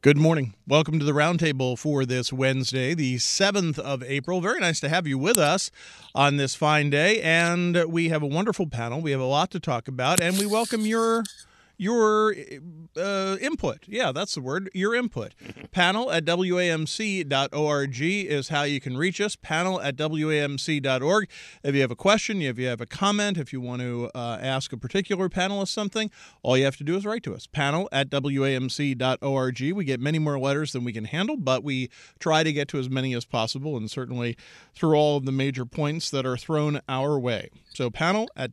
Good morning. Welcome to the Roundtable for this Wednesday, the 7th of April. Very nice to have you with us on this fine day. And we have a wonderful panel. We have a lot to talk about. And we welcome your input. Yeah, that's the word, your input. Panel at WAMC.org is how you can reach us. Panel at WAMC.org. If you have a question, if you have a comment, if you want to ask a particular panelist something, all you have to do is write to us. Panel at WAMC.org. We get many more letters than we can handle, but we try to get to as many as possible, and certainly through all of the major points that are thrown our way. So panel at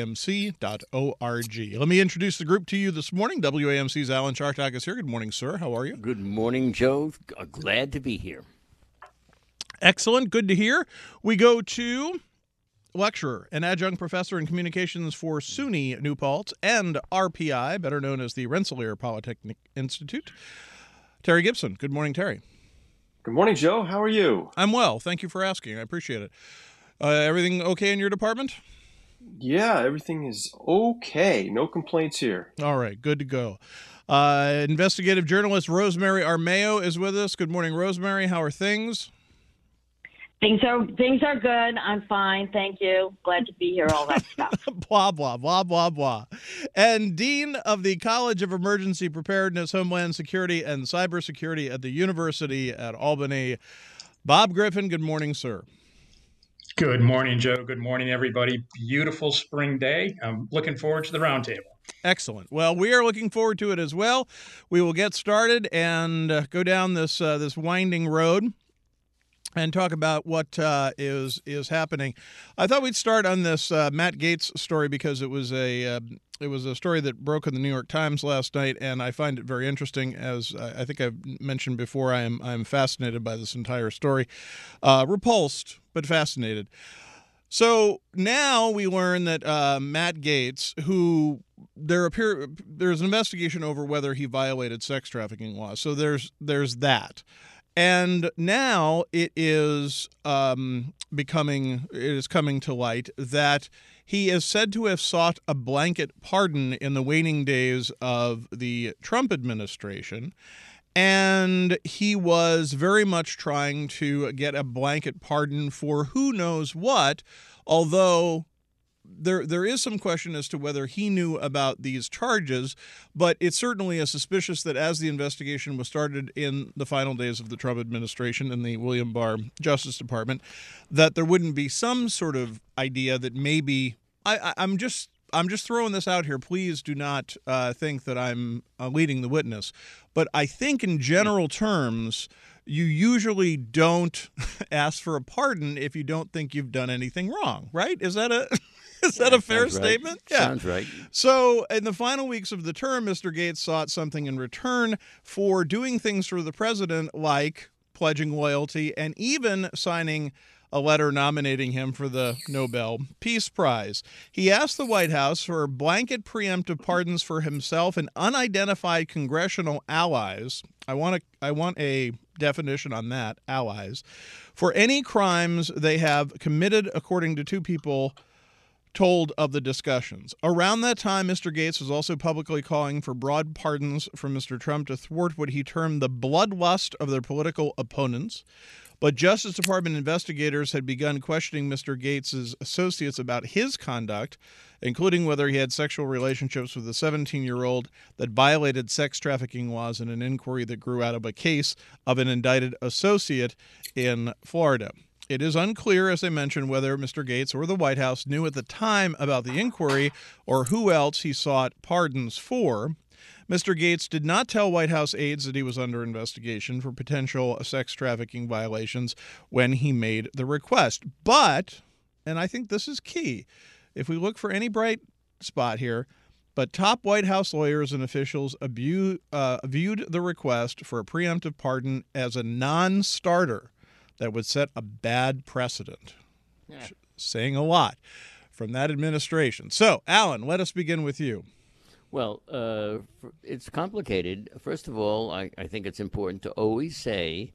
WAMC.org. Let me introduce the group to you this morning. WAMC's Alan Chartock is here. Good morning, sir. How are you? Good morning, Joe. Glad to be here. Excellent. Good to hear. We go to lecturer and adjunct professor in communications for SUNY New Paltz and RPI, better known as the Rensselaer Polytechnic Institute, Terry Gibson. Good morning, Terry. Good morning, Joe. How are you? I'm well. Thank you for asking. I appreciate it. Everything okay in your department? Yeah, everything is okay. No complaints here. All right, good to go. Investigative journalist Rosemary Armao is with us. Good morning, Rosemary. How are things? Things are good. I'm fine. Thank you. Glad to be here. All that stuff. Blah, blah, blah, blah, blah. And Dean of the College of Emergency Preparedness, Homeland Security, and Cybersecurity at the University at Albany, Bob Griffin. Good morning, sir. Good morning, Joe. Good morning, everybody. Beautiful spring day. I'm looking forward to the roundtable. Excellent. Well, we are looking forward to it as well. We will get started and go down this winding road and talk about what is happening. I thought we'd start on this Matt Gaetz story because it was a story that broke in the New York Times last night, and I find it very interesting. As I think I've mentioned before, I'm fascinated by this entire story. Repulsed, but fascinated. So now we learn that Matt Gaetz, who there's an investigation over whether he violated sex trafficking laws. So there's that. And now it is coming to light that he is said to have sought a blanket pardon in the waning days of the Trump administration. And he was very much trying to get a blanket pardon for who knows what, although there is some question as to whether he knew about these charges, but it certainly is suspicious that as the investigation was started in the final days of the Trump administration in the William Barr Justice Department, that there wouldn't be some sort of idea that maybe I'm just throwing this out here. Please do not think that I'm leading the witness, but I think in general terms, you usually don't ask for a pardon if you don't think you've done anything wrong, right? Is that a fair statement? Yeah. Sounds right. So in the final weeks of the term, Mr. Gaetz sought something in return for doing things for the president, like pledging loyalty and even signing a letter nominating him for the Nobel Peace Prize. He asked the White House for blanket preemptive pardons for himself and unidentified congressional allies. I want a definition on that, allies, for any crimes they have committed, according to two people told of the discussions. Around that time, Mr. Gaetz was also publicly calling for broad pardons from Mr. Trump to thwart what he termed the bloodlust of their political opponents. But Justice Department investigators had begun questioning Mr. Gaetz's associates about his conduct, including whether he had sexual relationships with a 17-year-old that violated sex trafficking laws in an inquiry that grew out of a case of an indicted associate in Florida. It is unclear, as I mentioned, whether Mr. Gaetz or the White House knew at the time about the inquiry or who else he sought pardons for. Mr. Gaetz did not tell White House aides that he was under investigation for potential sex trafficking violations when he made the request. But, and I think this is key, if we look for any bright spot here, but top White House lawyers and officials viewed the request for a preemptive pardon as a non-starter that would set a bad precedent. Yeah. Saying a lot from that administration. So, Alan, let us begin with you. Well, it's complicated. First of all, I think it's important to always say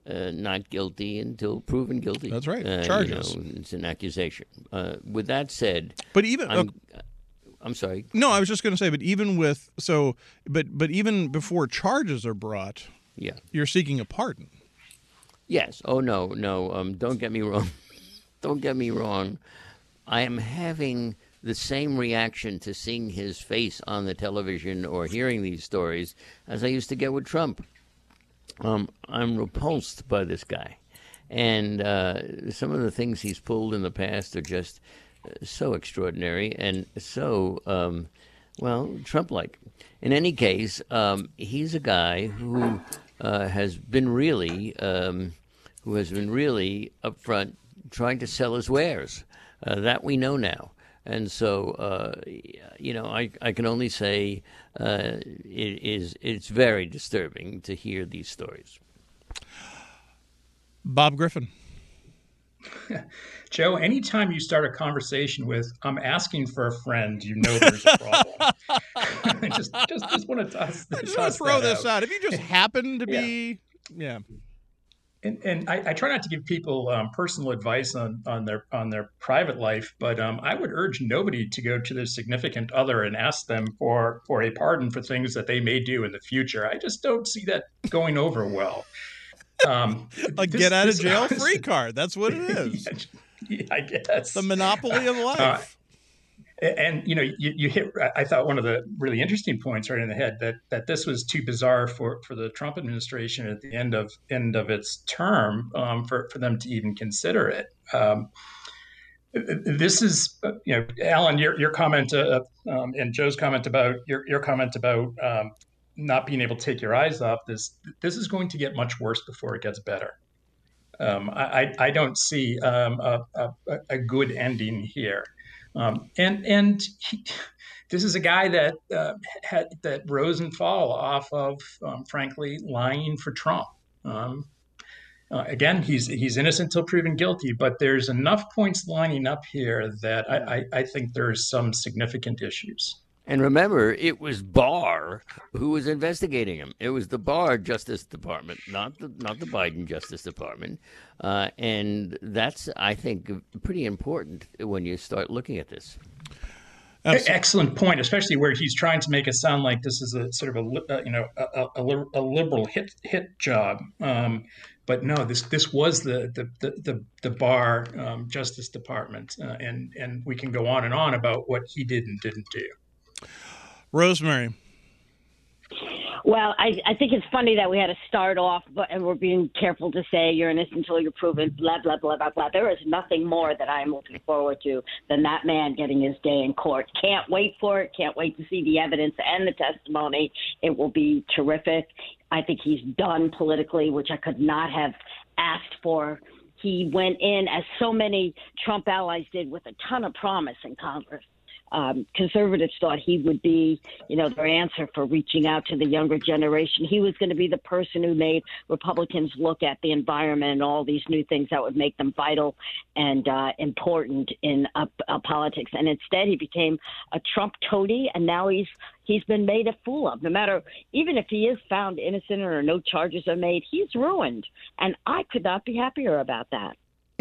not guilty until proven guilty. That's right. Charges. It's an accusation. With that said, but even I'm sorry. No, I was just going to say, but even with but even before charges are brought, Yeah. You're seeking a pardon. Yes. Oh, no. Don't get me wrong. Don't get me wrong. I am having the same reaction to seeing his face on the television or hearing these stories as I used to get with Trump. I'm repulsed by this guy. And some of the things he's pulled in the past are just so extraordinary and so, Trump-like. In any case, he's a guy who has been really upfront trying to sell his wares. That we know now. And so, I can only say it's very disturbing to hear these stories. Bob Griffin. Joe, anytime you start a conversation with "I'm asking for a friend," you know there's a problem. just want to toss. I just want to throw this out. If you just happen to be, yeah. And I try not to give people personal advice on their private life, but I would urge nobody to go to their significant other and ask them for a pardon for things that they may do in the future. I just don't see that going over well. A get out of jail free card. That's what it is. Yeah, I guess. The monopoly of life. And you hit. I thought one of the really interesting points right in the head that this was too bizarre for the Trump administration at the end of its term for them to even consider it. This is Alan, your comment and Joe's comment about your comment about not being able to take your eyes off this. This is going to get much worse before it gets better. I don't see a good ending here. This is a guy that rose and fall off of, frankly, lying for Trump. Again, he's innocent until proven guilty, but there's enough points lining up here that I think there's some significant issues. And remember, it was Barr who was investigating him. It was the Barr Justice Department, not the Biden Justice Department. And that's, I think, pretty important when you start looking at this. Excellent point, especially where he's trying to make it sound like this is a sort of a liberal hit job. But no, this was the Barr Justice Department, and we can go on and on about what he did and didn't do. Rosemary. Well, I think it's funny that we had to start off, and we're being careful to say you're innocent until you're proven, blah, blah, blah, blah, blah. There is nothing more that I'm looking forward to than that man getting his day in court. Can't wait for it. Can't wait to see the evidence and the testimony. It will be terrific. I think he's done politically, which I could not have asked for. He went in, as so many Trump allies did, with a ton of promise in Congress. Conservatives thought he would be, their answer for reaching out to the younger generation. He was going to be the person who made Republicans look at the environment and all these new things that would make them vital and important in politics. And instead, he became a Trump toady, and now he's been made a fool of. No matter, even if he is found innocent or no charges are made, he's ruined. And I could not be happier about that.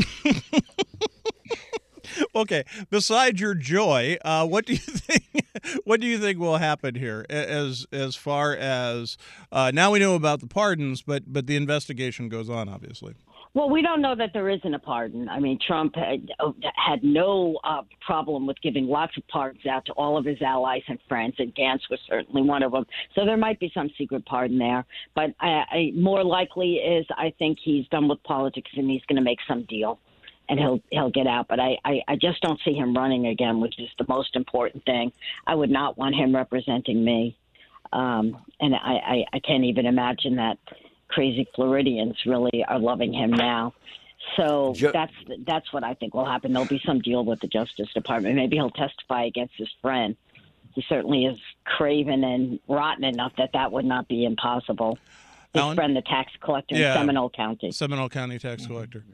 Okay. Besides your joy, what do you think? What do you think will happen here? As far as now we know about the pardons, but the investigation goes on, obviously. Well, we don't know that there isn't a pardon. I mean, Trump had no problem with giving lots of pardons out to all of his allies and friends, and Gantz was certainly one of them. So there might be some secret pardon there. But more likely is I think he's done with politics and he's going to make some deal. And he'll get out. But I just don't see him running again, which is the most important thing. I would not want him representing me. And I can't even imagine that crazy Floridians really are loving him now. So that's what I think will happen. There'll be some deal with the Justice Department. Maybe he'll testify against his friend. He certainly is craven and rotten enough that would not be impossible. His Alan? Friend, the tax collector in Seminole County. Seminole County tax collector.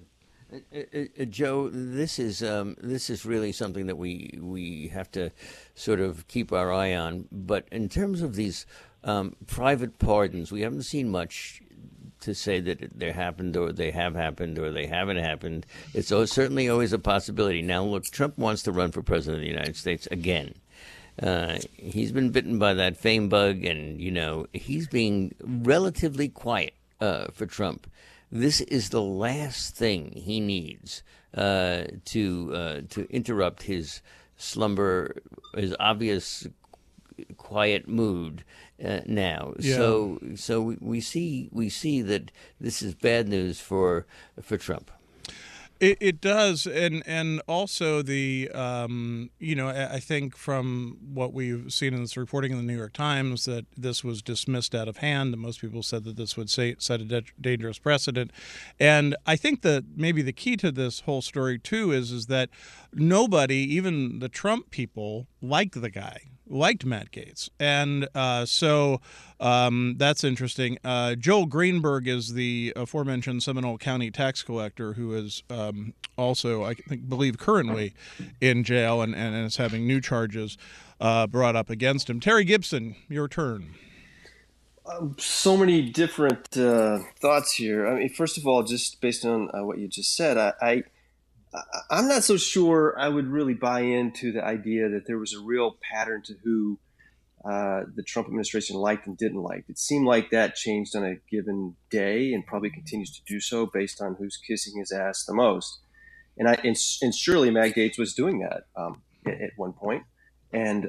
Joe, this is really something that we have to sort of keep our eye on. But in terms of these private pardons, we haven't seen much to say that they happened or they have happened or they haven't happened. It's certainly always a possibility. Now, look, Trump wants to run for president of the United States again. He's been bitten by that fame bug, and he's being relatively quiet for Trump. This is the last thing he needs to interrupt his slumber, his obvious quiet mood now. Yeah. So we see that this is bad news for Trump. It does, and also the I think from what we've seen in this reporting in the New York Times that this was dismissed out of hand, and most people said that this would set a dangerous precedent. And I think that maybe the key to this whole story too is that nobody, even the Trump people, liked the guy. Liked Matt Gaetz. And so that's interesting. Joel Greenberg is the aforementioned Seminole County tax collector who is also, I believe, currently in jail and is having new charges brought up against him. Terry Gibson, your turn. So many different thoughts here. I mean, first of all, just based on what you just said, I'm not so sure I would really buy into the idea that there was a real pattern to who the Trump administration liked and didn't like. It seemed like that changed on a given day and probably continues to do so based on who's kissing his ass the most. And surely Matt Gaetz was doing that at one point, and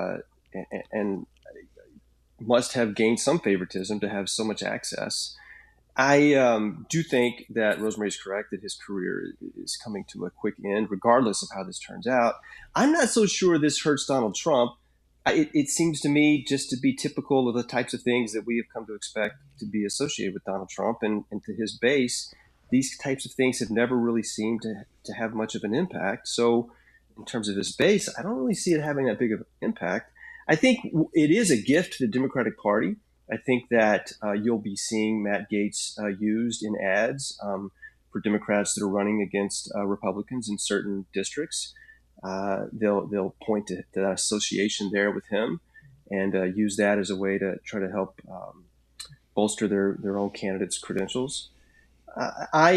must have gained some favoritism to have so much access. I do think that Rosemary's correct that his career is coming to a quick end, regardless of how this turns out. I'm not so sure this hurts Donald Trump. It seems to me just to be typical of the types of things that we have come to expect to be associated with Donald Trump. And to his base, these types of things have never really seemed to have much of an impact. So in terms of his base, I don't really see it having that big of an impact. I think it is a gift to the Democratic Party. I think that you'll be seeing Matt Gaetz used in ads for Democrats that are running against Republicans in certain districts. They'll point to that association there with him and use that as a way to try to help bolster their own candidates' credentials. I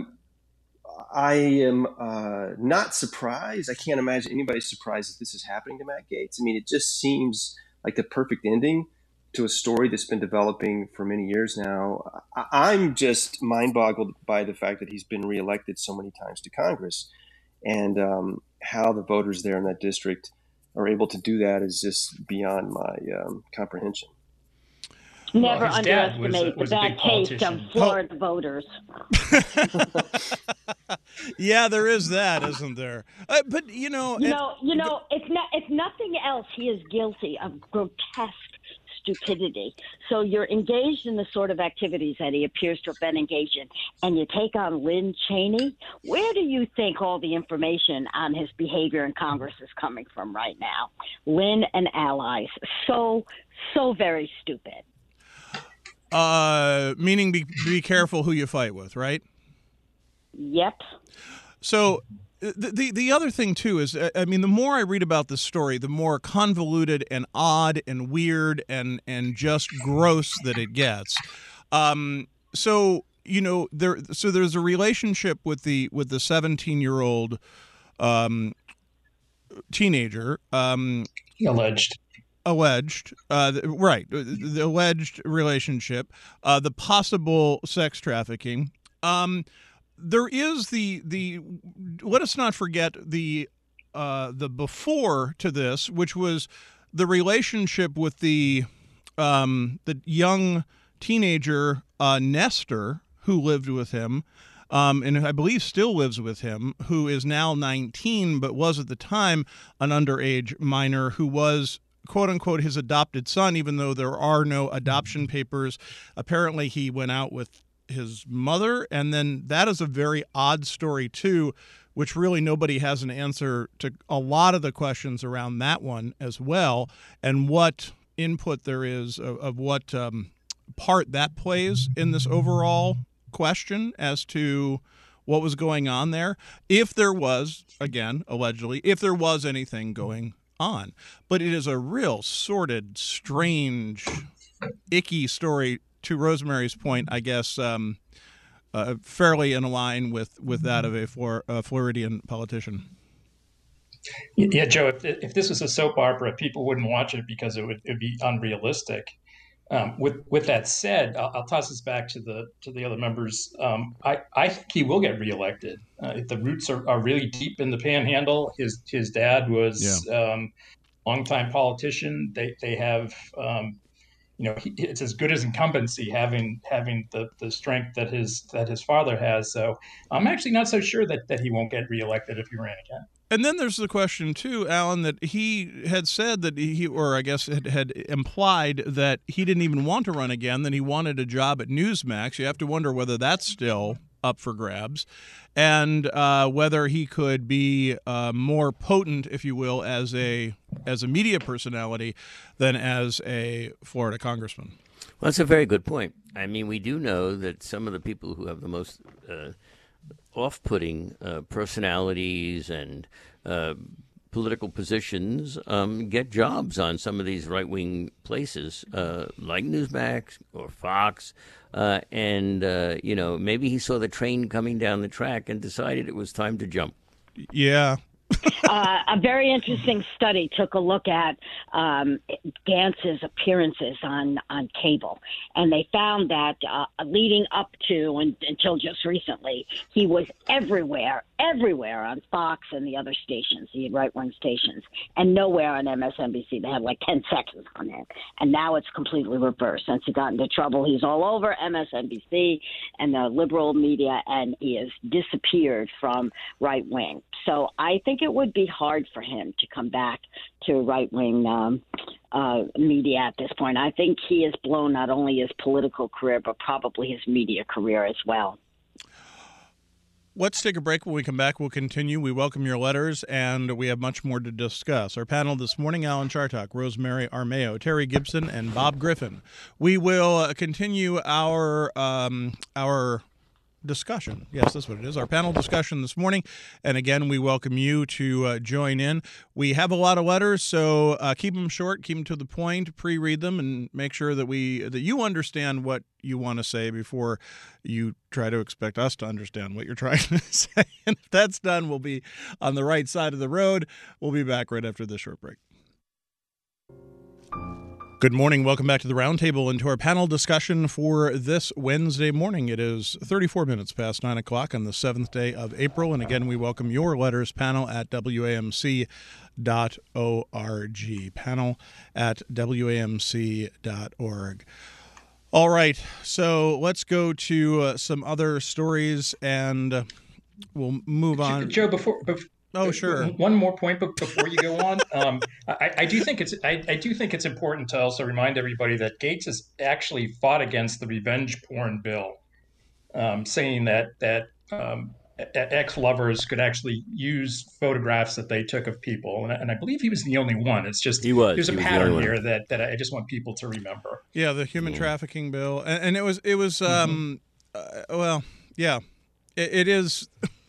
am not surprised. I can't imagine anybody's surprised that this is happening to Matt Gaetz. I mean, it just seems like the perfect ending to a story that's been developing for many years now. I'm just mind-boggled by the fact that he's been reelected so many times to Congress, and how the voters there in that district are able to do that is just beyond my comprehension. Never underestimate the bad taste of Florida voters. Yeah, there is that, isn't there? But if nothing else, he is guilty of grotesque stupidity. So you're engaged in the sort of activities that he appears to have been engaged in, and you take on Lynn Cheney. Where do you think all the information on his behavior in Congress is coming from right now? Lynn and allies. So very stupid. Meaning be careful who you fight with, right? Yep. So the other thing, too, is, I mean, the more I read about this story, the more convoluted and odd and weird and just gross that it gets. So there's a relationship with the 17-year-old teenager. Alleged, right? The alleged relationship, the possible sex trafficking. There is the let us not forget the before to this, which was the relationship with the young teenager Nestor, who lived with him, and I believe still lives with him, who is now 19 but was at the time an underage minor who was, quote unquote, his adopted son, even though there are no adoption papers. Apparently he went out with his mother, and then that is a very odd story too, which really nobody has an answer to a lot of the questions around that one as well, and what input there is of what part that plays in this overall question as to what was going on there, if there was, again, allegedly, if there was anything going on. But it is a real sordid, strange, icky story, to Rosemary's point, I guess, fairly in line with that of a Floridian politician. Yeah, Joe, if this was a soap opera, people wouldn't watch it because it'd be unrealistic. With that said, I'll toss this back to the other members. I think he will get reelected. The roots are really deep in the Panhandle. His dad was longtime politician. They have it's as good as incumbency having the strength that his father has. So I'm actually not so sure that he won't get reelected if he ran again. And then there's the question, too, Alan, that he had said that or I guess had implied that he didn't even want to run again, that he wanted a job at Newsmax. You have to wonder whether that's still up for grabs, and whether he could be more potent, if you will, as a media personality than as a Florida congressman. Well, that's a very good point. I mean, we do know that some of the people who have the most off-putting personalities and political positions get jobs on some of these right-wing places, like Newsmax or Fox, and maybe he saw the train coming down the track and decided it was time to jump. Yeah. A very interesting study took a look at Gantz's appearances on cable, and they found that leading up to and until just recently, he was everywhere on Fox and the other stations, the right-wing stations, and nowhere on MSNBC. They had like 10 seconds on him, and now it's completely reversed. Since he got into trouble, he's all over MSNBC and the liberal media, and he has disappeared from right-wing. So I think it would be hard for him to come back to right-wing media at this point. I think he has blown not only his political career, but probably his media career as well. Let's take a break. When we come back, we'll continue. We welcome your letters, and we have much more to discuss. Our panel this morning, Alan Chartock, Rosemary Armao, Terry Gibson, and Bob Griffin. We will continue our discussion. Yes, that's what it is. Our panel discussion this morning. And again, we welcome you to join in. We have a lot of letters, so keep them short, keep them to the point, pre-read them, and make sure that you understand what you want to say before you try to expect us to understand what you're trying to say. And if that's done, we'll be on the right side of the road. We'll be back right after this short break. Good morning. Welcome back to the Roundtable and to our panel discussion for this Wednesday morning. It is 34 minutes past 9 o'clock on the 7th day of April. And again, we welcome your letters, panel at WAMC.org. Panel at WAMC.org. All right. So let's go to some other stories and we'll move on. Joe, before Oh, sure. One more point before you go on. I do think it's important to also remind everybody that Gaetz has actually fought against the revenge porn bill, saying that ex-lovers could actually use photographs that they took of people, and I believe he was the only one. It's just there's a pattern here that I just want people to remember. Yeah, the human trafficking bill, and it was well, yeah, it is.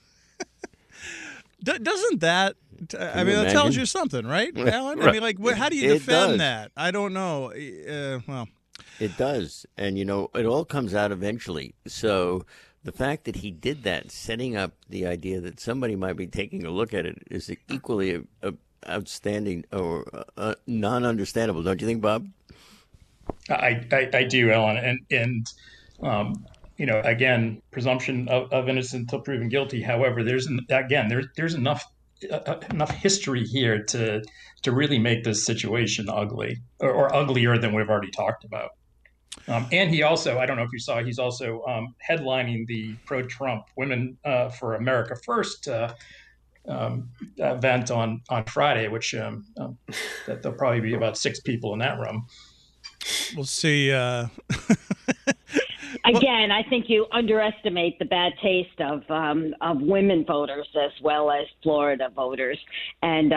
Doesn't that? I mean, that tells you something, right, Alan? I mean, like, how do you defend that? I don't know. Well, it does, and it all comes out eventually. So the fact that he did that, setting up the idea that somebody might be taking a look at it, is equally outstanding or non-understandable. Don't you think, Bob? I do, Alan, and again, presumption of innocence until proven guilty. However, there's enough history here to really make this situation ugly or uglier than we've already talked about. And he also, I don't know if you saw, he's also headlining the pro-Trump Women for America First event on Friday, which that there'll probably be about 6 people in that room. We'll see. Again, I think you underestimate the bad taste of women voters as well as Florida voters. And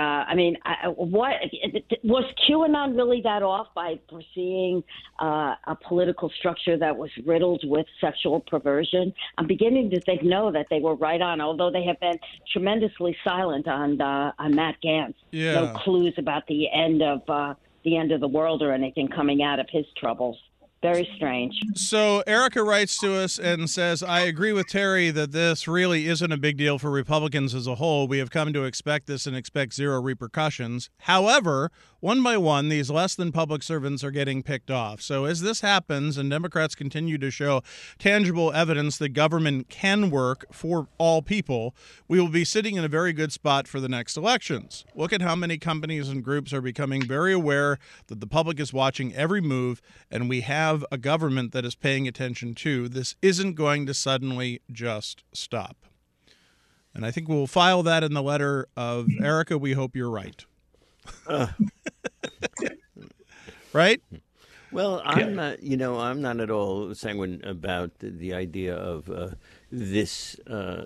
was QAnon really that off by foreseeing a political structure that was riddled with sexual perversion? I'm beginning to think that they were right on. Although they have been tremendously silent on Matt Gaetz. Yeah. No clues about the end of the world or anything coming out of his troubles. Very strange. So Erica writes to us and says, I agree with Terry that this really isn't a big deal for Republicans as a whole. We have come to expect this and expect zero repercussions. However, one by one, these less than public servants are getting picked off. So as this happens and Democrats continue to show tangible evidence that government can work for all people, we will be sitting in a very good spot for the next elections. Look at how many companies and groups are becoming very aware that the public is watching every move, and we have a government that is paying attention too. This isn't going to suddenly just stop. And I think we'll file that in the letter of Erica. We hope you're right. Right? Well, I'm not. I'm not at all sanguine about the idea of this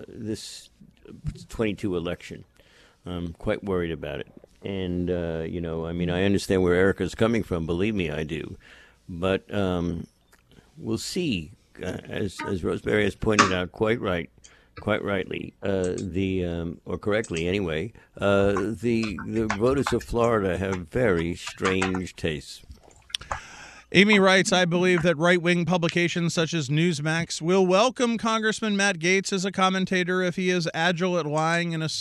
22 election. I'm quite worried about it, and I understand where Erica's coming from. Believe me, I do. But we'll see, as Rosemary has pointed out quite rightly, or correctly anyway, the voters of Florida have very strange tastes. Amy writes, I believe that right-wing publications such as Newsmax will welcome Congressman Matt Gaetz as a commentator if he is agile at lying in a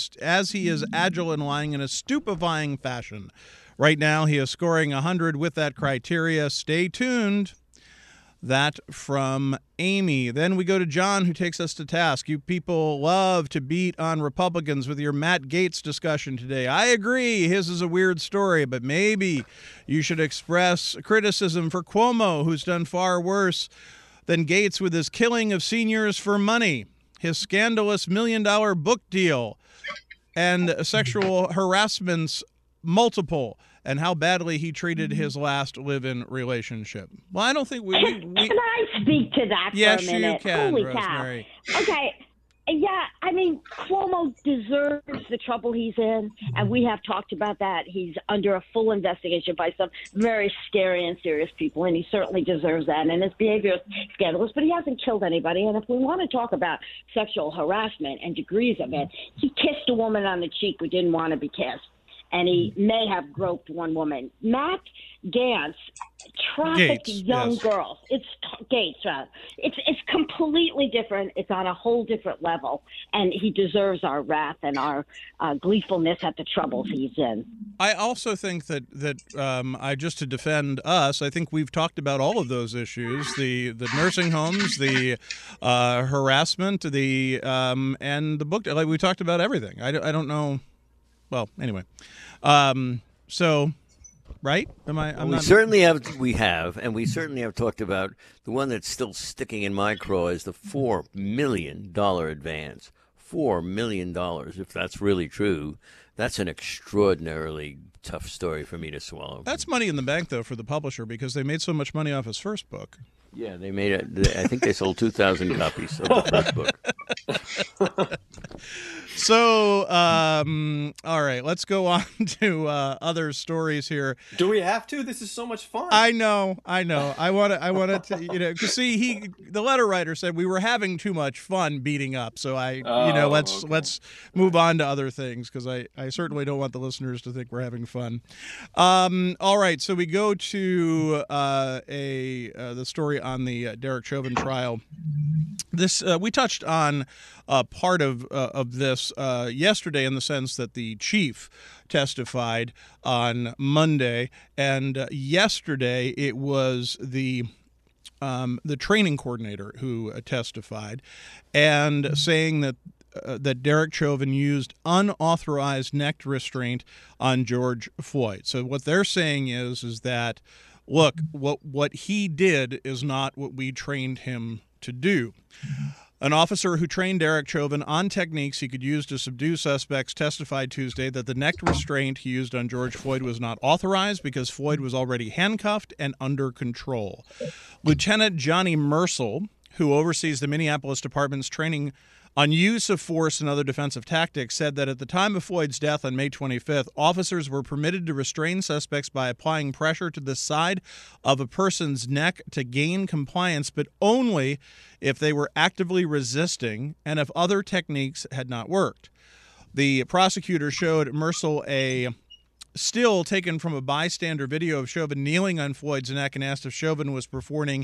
stupefying fashion. Right now, he is scoring 100 with that criteria. Stay tuned. That from Amy. Then we go to John, who takes us to task. You people love to beat on Republicans with your Matt Gaetz discussion today. I agree. His is a weird story, but maybe you should express criticism for Cuomo, who's done far worse than Gaetz with his killing of seniors for money, his scandalous $1 million book deal, and sexual harassments multiple, and how badly he treated his last live-in relationship. Well, I don't think we Can I speak to that for a minute? Yes, you can, Holy Rosemary. cow. Okay. Yeah, I mean, Cuomo deserves the trouble he's in, and we have talked about that. He's under a full investigation by some very scary and serious people, and he certainly deserves that. And his behavior is scandalous, but he hasn't killed anybody. And if we want to talk about sexual harassment and degrees of it, he kissed a woman on the cheek who didn't want to be kissed, and he may have groped one woman. Matt Gaetz trafficked young girls. It's Gaetz, rather. It's completely different. It's on a whole different level, and he deserves our wrath and our gleefulness at the troubles he's in. I also think that just to defend us, I think we've talked about all of those issues: the nursing homes, the harassment, the and the book. Like, we talked about everything. I don't know. Well, anyway, so, right? We certainly have, and we certainly have talked about the one that's still sticking in my craw is the $4 million advance. $4 million, if that's really true, that's an extraordinarily tough story for me to swallow. That's money in the bank, though, for the publisher, because they made so much money off his first book. Yeah, they made it. I think they sold 2,000 copies of the first book. So, all right, let's go on to other stories here. Do we have to? This is so much fun. I know. I wanted to, because see, the letter writer said we were having too much fun beating up. So let's move on to other things, because I certainly don't want the listeners to think we're having fun. All right, so we go to the story on the Derek Chauvin trial. This we touched on part of this yesterday, in the sense that the chief testified on Monday, and yesterday it was the training coordinator who testified, and saying that Derek Chauvin used unauthorized neck restraint on George Floyd. So what they're saying is that, look, what he did is not what we trained him to do. An officer who trained Derek Chauvin on techniques he could use to subdue suspects testified Tuesday that the neck restraint he used on George Floyd was not authorized because Floyd was already handcuffed and under control. Lieutenant Johnny Mercil, who oversees the Minneapolis Department's training on use of force and other defensive tactics, said that at the time of Floyd's death on May 25th, officers were permitted to restrain suspects by applying pressure to the side of a person's neck to gain compliance, but only if they were actively resisting and if other techniques had not worked. The prosecutor showed Mercil a still taken from a bystander video of Chauvin kneeling on Floyd's neck and asked if Chauvin was performing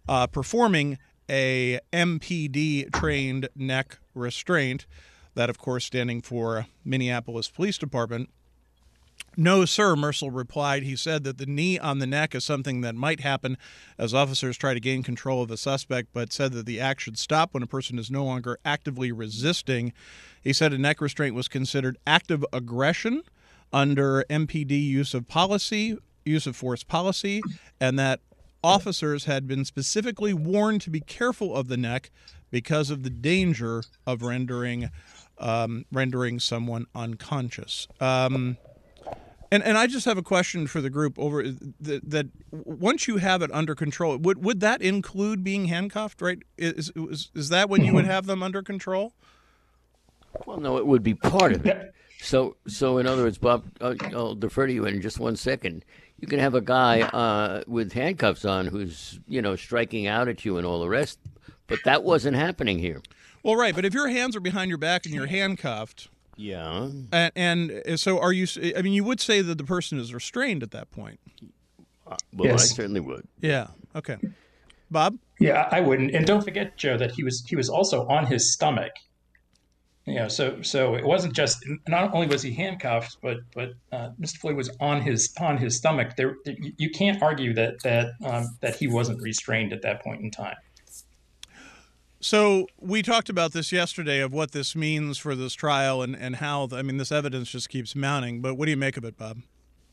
a MPD-trained neck restraint, that, of course, standing for Minneapolis Police Department. No, sir, Mercil replied. He said that the knee on the neck is something that might happen as officers try to gain control of a suspect, but said that the act should stop when a person is no longer actively resisting. He said a neck restraint was considered active aggression under MPD use of force policy, and that officers had been specifically warned to be careful of the neck because of the danger of rendering someone unconscious. And I just have a question for the group over that. Once you have it under control, would that include being handcuffed? Right? Is that when you would have them under control? Well, no, it would be part of it. So in other words, Bob, I'll defer to you in just 1 second. You can have a guy with handcuffs on who's striking out at you and all the rest, but that wasn't happening here. Well, right, but if your hands are behind your back and you're handcuffed. Yeah. And so are you, I mean, you would say that the person is restrained at that point. Well, yes. I certainly would. Yeah. Okay. Bob? Yeah, I wouldn't. And don't forget, Joe, that he was also on his stomach. So it wasn't just, not only was he handcuffed, but Mr. Floyd was on his stomach. You can't argue that he wasn't restrained at that point in time. So we talked about this yesterday of what this means for this trial and how, this evidence just keeps mounting. But what do you make of it, Bob?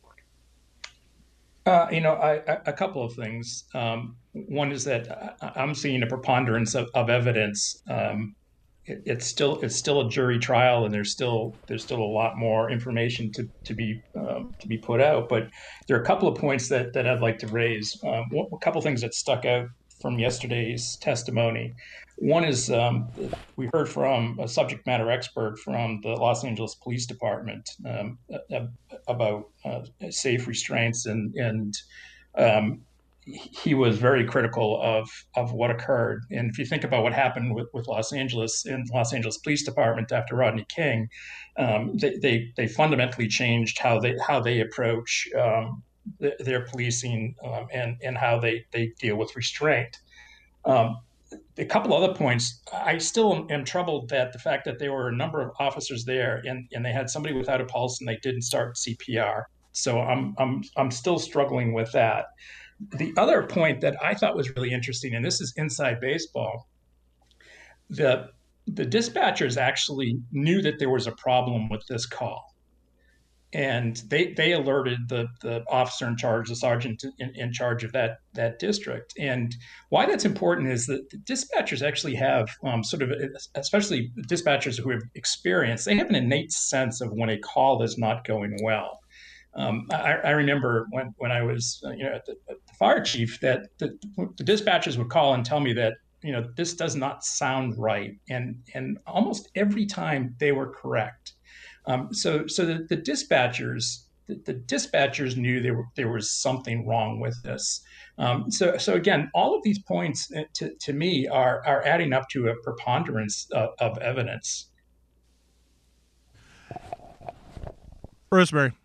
A couple of things. One is that I'm seeing a preponderance of evidence. It's still a jury trial, and there's still a lot more information to be put out. But there are a couple of points that I'd like to raise. A couple of things that stuck out from yesterday's testimony. One is we heard from a subject matter expert from the Los Angeles Police Department about safe restraints, and he was very critical of what occurred. And if you think about what happened with Los Angeles and Los Angeles Police Department after Rodney King, they fundamentally changed how they approach their policing and how they deal with restraint. A couple other points. I still am troubled that the fact that there were a number of officers there and they had somebody without a pulse and they didn't start CPR. So I'm still struggling with that. The other point that I thought was really interesting, and this is inside baseball, the dispatchers actually knew that there was a problem with this call. And they alerted the officer in charge, the sergeant in charge of that district. And why that's important is that the dispatchers actually have especially dispatchers who have experience, they have an innate sense of when a call is not going well. I remember when I was at the fire chief that the dispatchers would call and tell me that this does not sound right, and almost every time they were correct. So the dispatchers knew there was something wrong with this. So again, all of these points to me are adding up to a preponderance of evidence. Rosemary.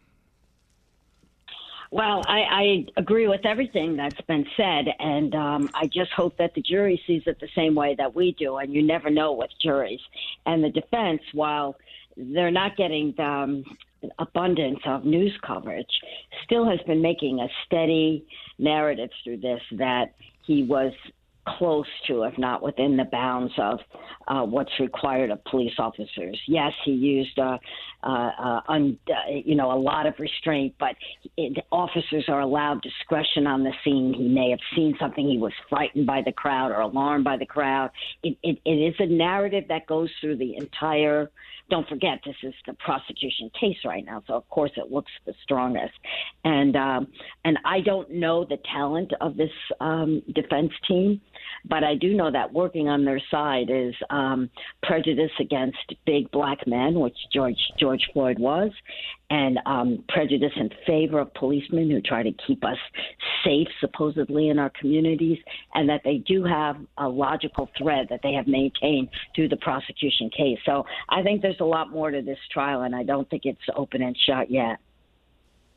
Well, I agree with everything that's been said, and I just hope that the jury sees it the same way that we do, and you never know with juries. And the defense, while they're not getting the abundance of news coverage, still has been making a steady narrative through this that he was close to, if not within the bounds of what's required of police officers. Yes, he used a lot of restraint, but officers are allowed discretion on the scene. He may have seen something. He was frightened by the crowd or alarmed by the crowd. It is a narrative that goes through the entire. Don't forget, this is the prosecution case right now, so of course it looks the strongest. And I don't know the talent of this defense team, but I do know that working on their side is prejudice against big black men, which George Floyd was, and prejudice in favor of policemen who try to keep us safe, supposedly, in our communities, and that they do have a logical thread that they have maintained through the prosecution case. So I think there's a lot more to this trial, and I don't think it's open and shut yet.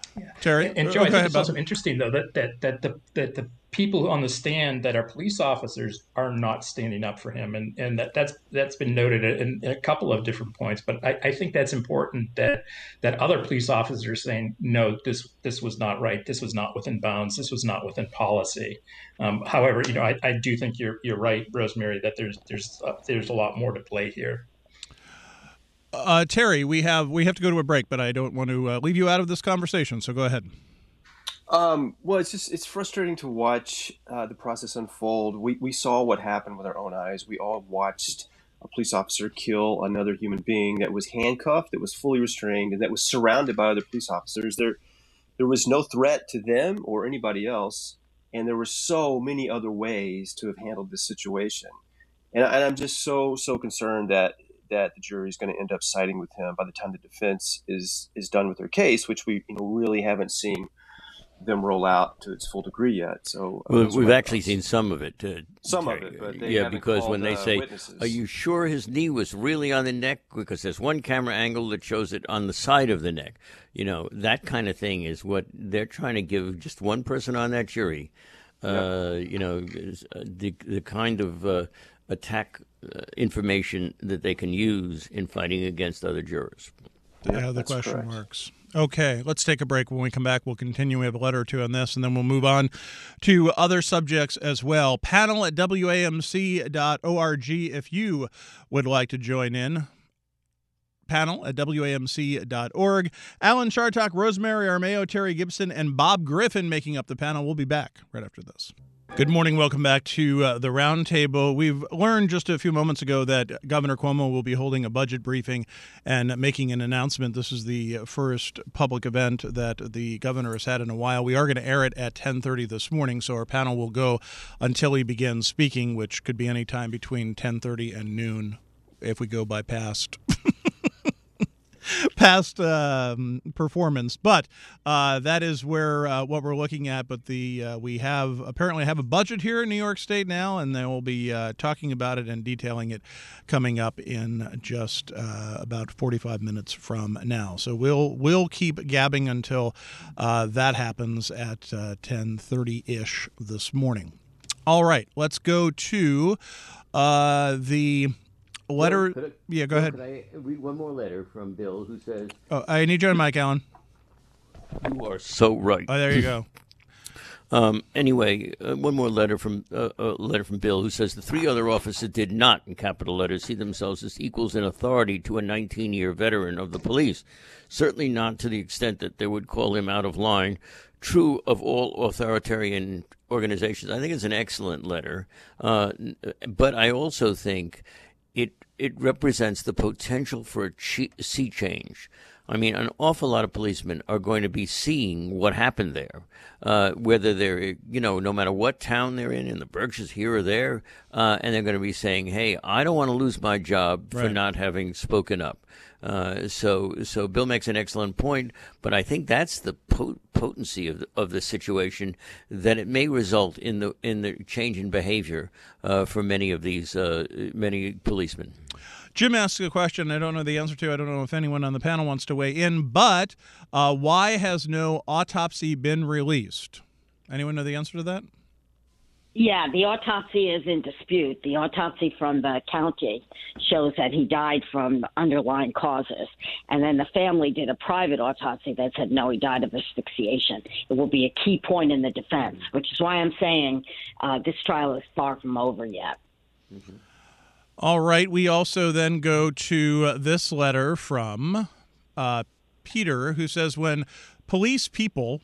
Terry? And Joe, I think it's also interesting, though, that the people on the stand that are police officers are not standing up for him, and that's been noted in a couple of different points. But I think that's important that other police officers are saying, no, this was not right, this was not within bounds, this was not within policy. However, I do think you're right, Rosemary, that there's a lot more to play here. Terry, we have to go to a break, but I don't want to leave you out of this conversation, so go ahead. Well, it's frustrating to watch the process unfold. We saw what happened with our own eyes. We all watched a police officer kill another human being that was handcuffed, that was fully restrained, and that was surrounded by other police officers. There was no threat to them or anybody else, and there were so many other ways to have handled this situation. And I'm just so concerned that the jury is going to end up siding with him by the time the defense is done with their case, which we really haven't seen them roll out to its full degree yet. So we've actually seen some of it. Some of it, but they haven't because called, when they say, witnesses. "Are you sure his knee was really on the neck?" Because there's one camera angle that shows it on the side of the neck. That kind of thing is what they're trying to give just one person on that jury. The kind of attack information that they can use in fighting against other jurors. Yeah, the question marks. Okay, let's take a break. When we come back, we'll continue. We have a letter or two on this, and then we'll move on to other subjects as well. Panel at WAMC.org if you would like to join in. Panel at WAMC.org. Alan Chartock, Rosemary Armao, Terry Gibson, and Bob Griffin making up the panel. We'll be back right after this. Good morning. Welcome back to the Roundtable. We've learned just a few moments ago that Governor Cuomo will be holding a budget briefing and making an announcement. This is the first public event that the governor has had in a while. We are going to air it at 10:30 this morning, so our panel will go until he begins speaking, which could be any time between 10:30 and noon if we go by past performance, but that is where what we're looking at. But we apparently have a budget here in New York State now, and they will be talking about it and detailing it coming up in just about 45 minutes from now. So we'll keep gabbing until that happens at 10:30-ish this morning. All right, let's go to the letter. Go ahead. Could I read one more letter from Bill, who says... Oh, I need you on mic, Alan. You are so right. Oh, there you go. Anyway, one more letter from Bill, who says the three other officers did not, in capital letters, see themselves as equals in authority to a 19-year veteran of the police. Certainly not to the extent that they would call him out of line. True of all authoritarian organizations. I think it's an excellent letter, but I also think it represents the potential for a sea change. I mean, an awful lot of policemen are going to be seeing what happened there, whether they're, no matter what town they're in the Berkshires, here or there, and they're going to be saying, hey, I don't want to lose my job for not having spoken up. So Bill makes an excellent point, but I think that's the potency of the situation, that it may result in the change in behavior for many of these many policemen. Jim asks a question I don't know the answer to. I don't know if anyone on the panel wants to weigh in, but why has no autopsy been released? Anyone know the answer to that? Yeah, the autopsy is in dispute. The autopsy from the county shows that he died from underlying causes. And then the family did a private autopsy that said, no, he died of asphyxiation. It will be a key point in the defense, which is why I'm saying this trial is far from over yet. Mm-hmm. All right. We also then go to this letter from Peter, who says when police people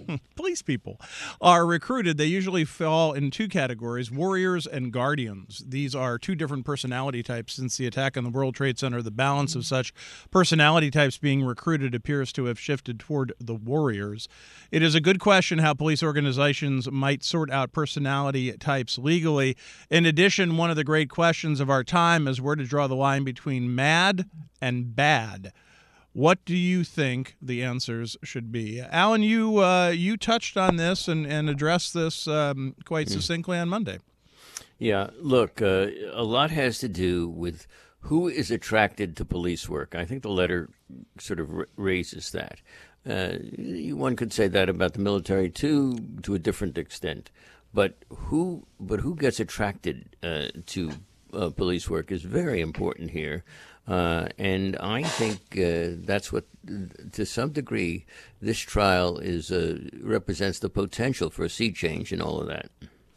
are recruited, they usually fall in two categories, warriors and guardians. These are two different personality types. Since the attack on the World Trade Center, the balance of such personality types being recruited appears to have shifted toward the warriors. It is a good question how police organizations might sort out personality types legally. In addition, one of the great questions of our time is where to draw the line between mad and bad. What do you think the answers should be? Alan, you touched on this and addressed this quite succinctly on Monday. Yeah, look, a lot has to do with who is attracted to police work. I think the letter sort of raises that. One could say that about the military too, to a different extent. But who gets attracted to police work is very important here. And I think that's what, to some degree, this trial represents the potential for a sea change in all of that.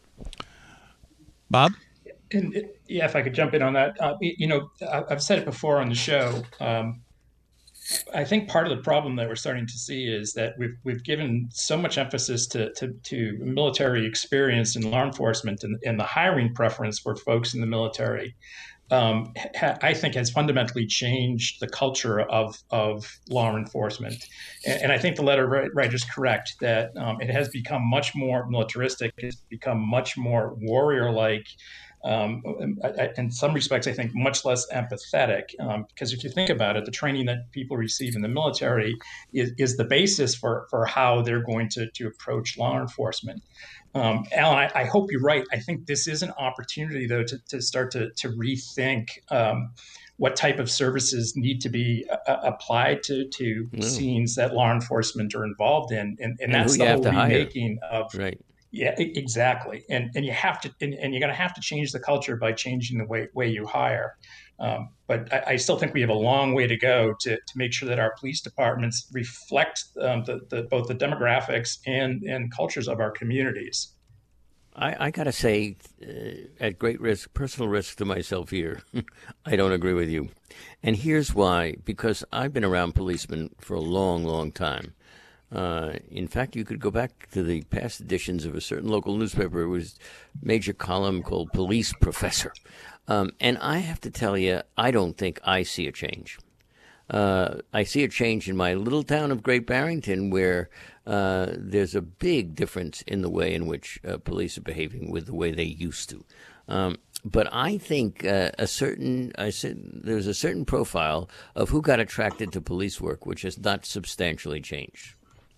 Bob? And if I could jump in on that, I've said it before on the show. I think part of the problem that we're starting to see is that we've given so much emphasis to military experience in law enforcement, and the hiring preference for folks in the military, I think, has fundamentally changed the culture of law enforcement. And I think the letter writer is correct that it has become much more militaristic. It's become much more warrior-like. In some respects, I think much less empathetic, because if you think about it, the training that people receive in the military is the basis for how they're going to approach law enforcement. Alan, I hope you're right. I think this is an opportunity, though, to start to rethink what type of services need to be applied to scenes that law enforcement are involved in. And that's the whole remaking of... Right. Yeah, exactly. And you have to, and you're going to have to change the culture by changing the way you hire. But I still think we have a long way to go to make sure that our police departments reflect both the demographics and cultures of our communities. I got to say, at great risk, personal risk to myself here, I don't agree with you. And here's why. Because I've been around policemen for a long, long time. In fact, you could go back to the past editions of a certain local newspaper. It was a major column called Police Professor. And I have to tell you, I don't think I see a change. I see a change in my little town of Great Barrington, where there's a big difference in the way in which police are behaving with the way they used to. But I think there's a certain profile of who got attracted to police work, which has not substantially changed.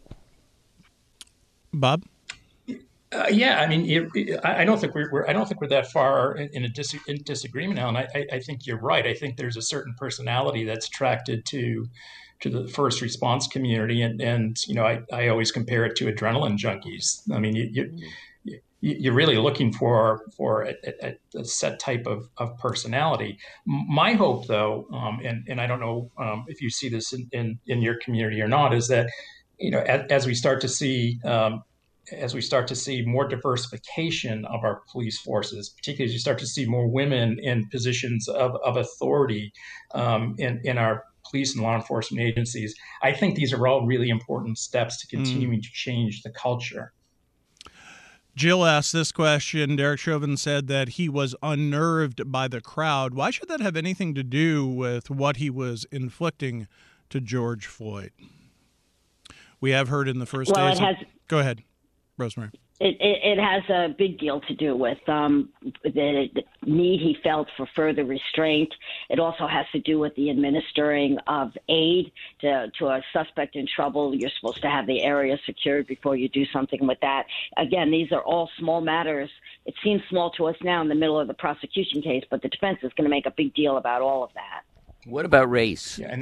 Bob? Yeah, I mean, I don't think we're that far in disagreement, Alan. I think you're right. I think there's a certain personality that's attracted to the first response community, and I always compare it to adrenaline junkies. I mean, you're really looking for a set type of personality. My hope, though, and I don't know if you see this in your community or not, is that as we start to see more diversification of our police forces, particularly as you start to see more women in positions of authority in our police and law enforcement agencies, I think these are all really important steps to continuing to change the culture. Jill asked this question. Derek Chauvin said that he was unnerved by the crowd. Why should that have anything to do with what he was inflicting to George Floyd? We have heard in the first days. Go ahead, Rosemary. It has a big deal to do with the need he felt for further restraint. It also has to do with the administering of aid to a suspect in trouble. You're supposed to have the area secured before you do something with that. Again, these are all small matters. It seems small to us now in the middle of the prosecution case, but the defense is going to make a big deal about all of that. What about race? Yeah,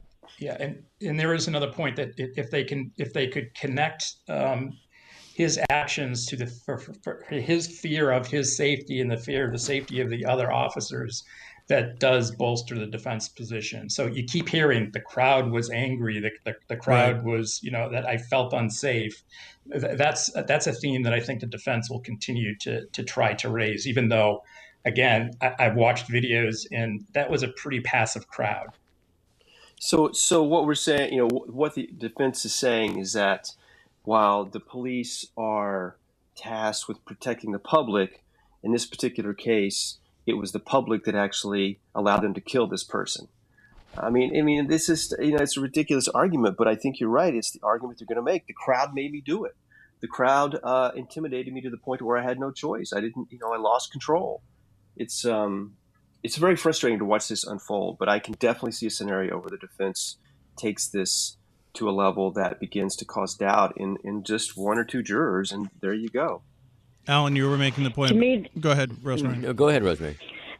and there is another point that if they could connect his actions to for his fear of his safety and the fear of the safety of the other officers, that does bolster the defense position. So you keep hearing the crowd was angry, the crowd was, that I felt unsafe. That's a theme that I think the defense will continue to try to raise, even though, again, I've watched videos and that was a pretty passive crowd. So what we're saying, what the defense is saying is that while the police are tasked with protecting the public, in this particular case, it was the public that actually allowed them to kill this person. I mean, this is, it's a ridiculous argument, but I think you're right. It's the argument they're going to make. The crowd made me do it. The crowd intimidated me to the point where I had no choice. I didn't, I lost control. It's very frustrating to watch this unfold, but I can definitely see a scenario where the defense takes this to a level that begins to cause doubt in just one or two jurors, and there you go. Alan, you were making the point. To me, go ahead, Rosemary. No, go ahead, Rosemary.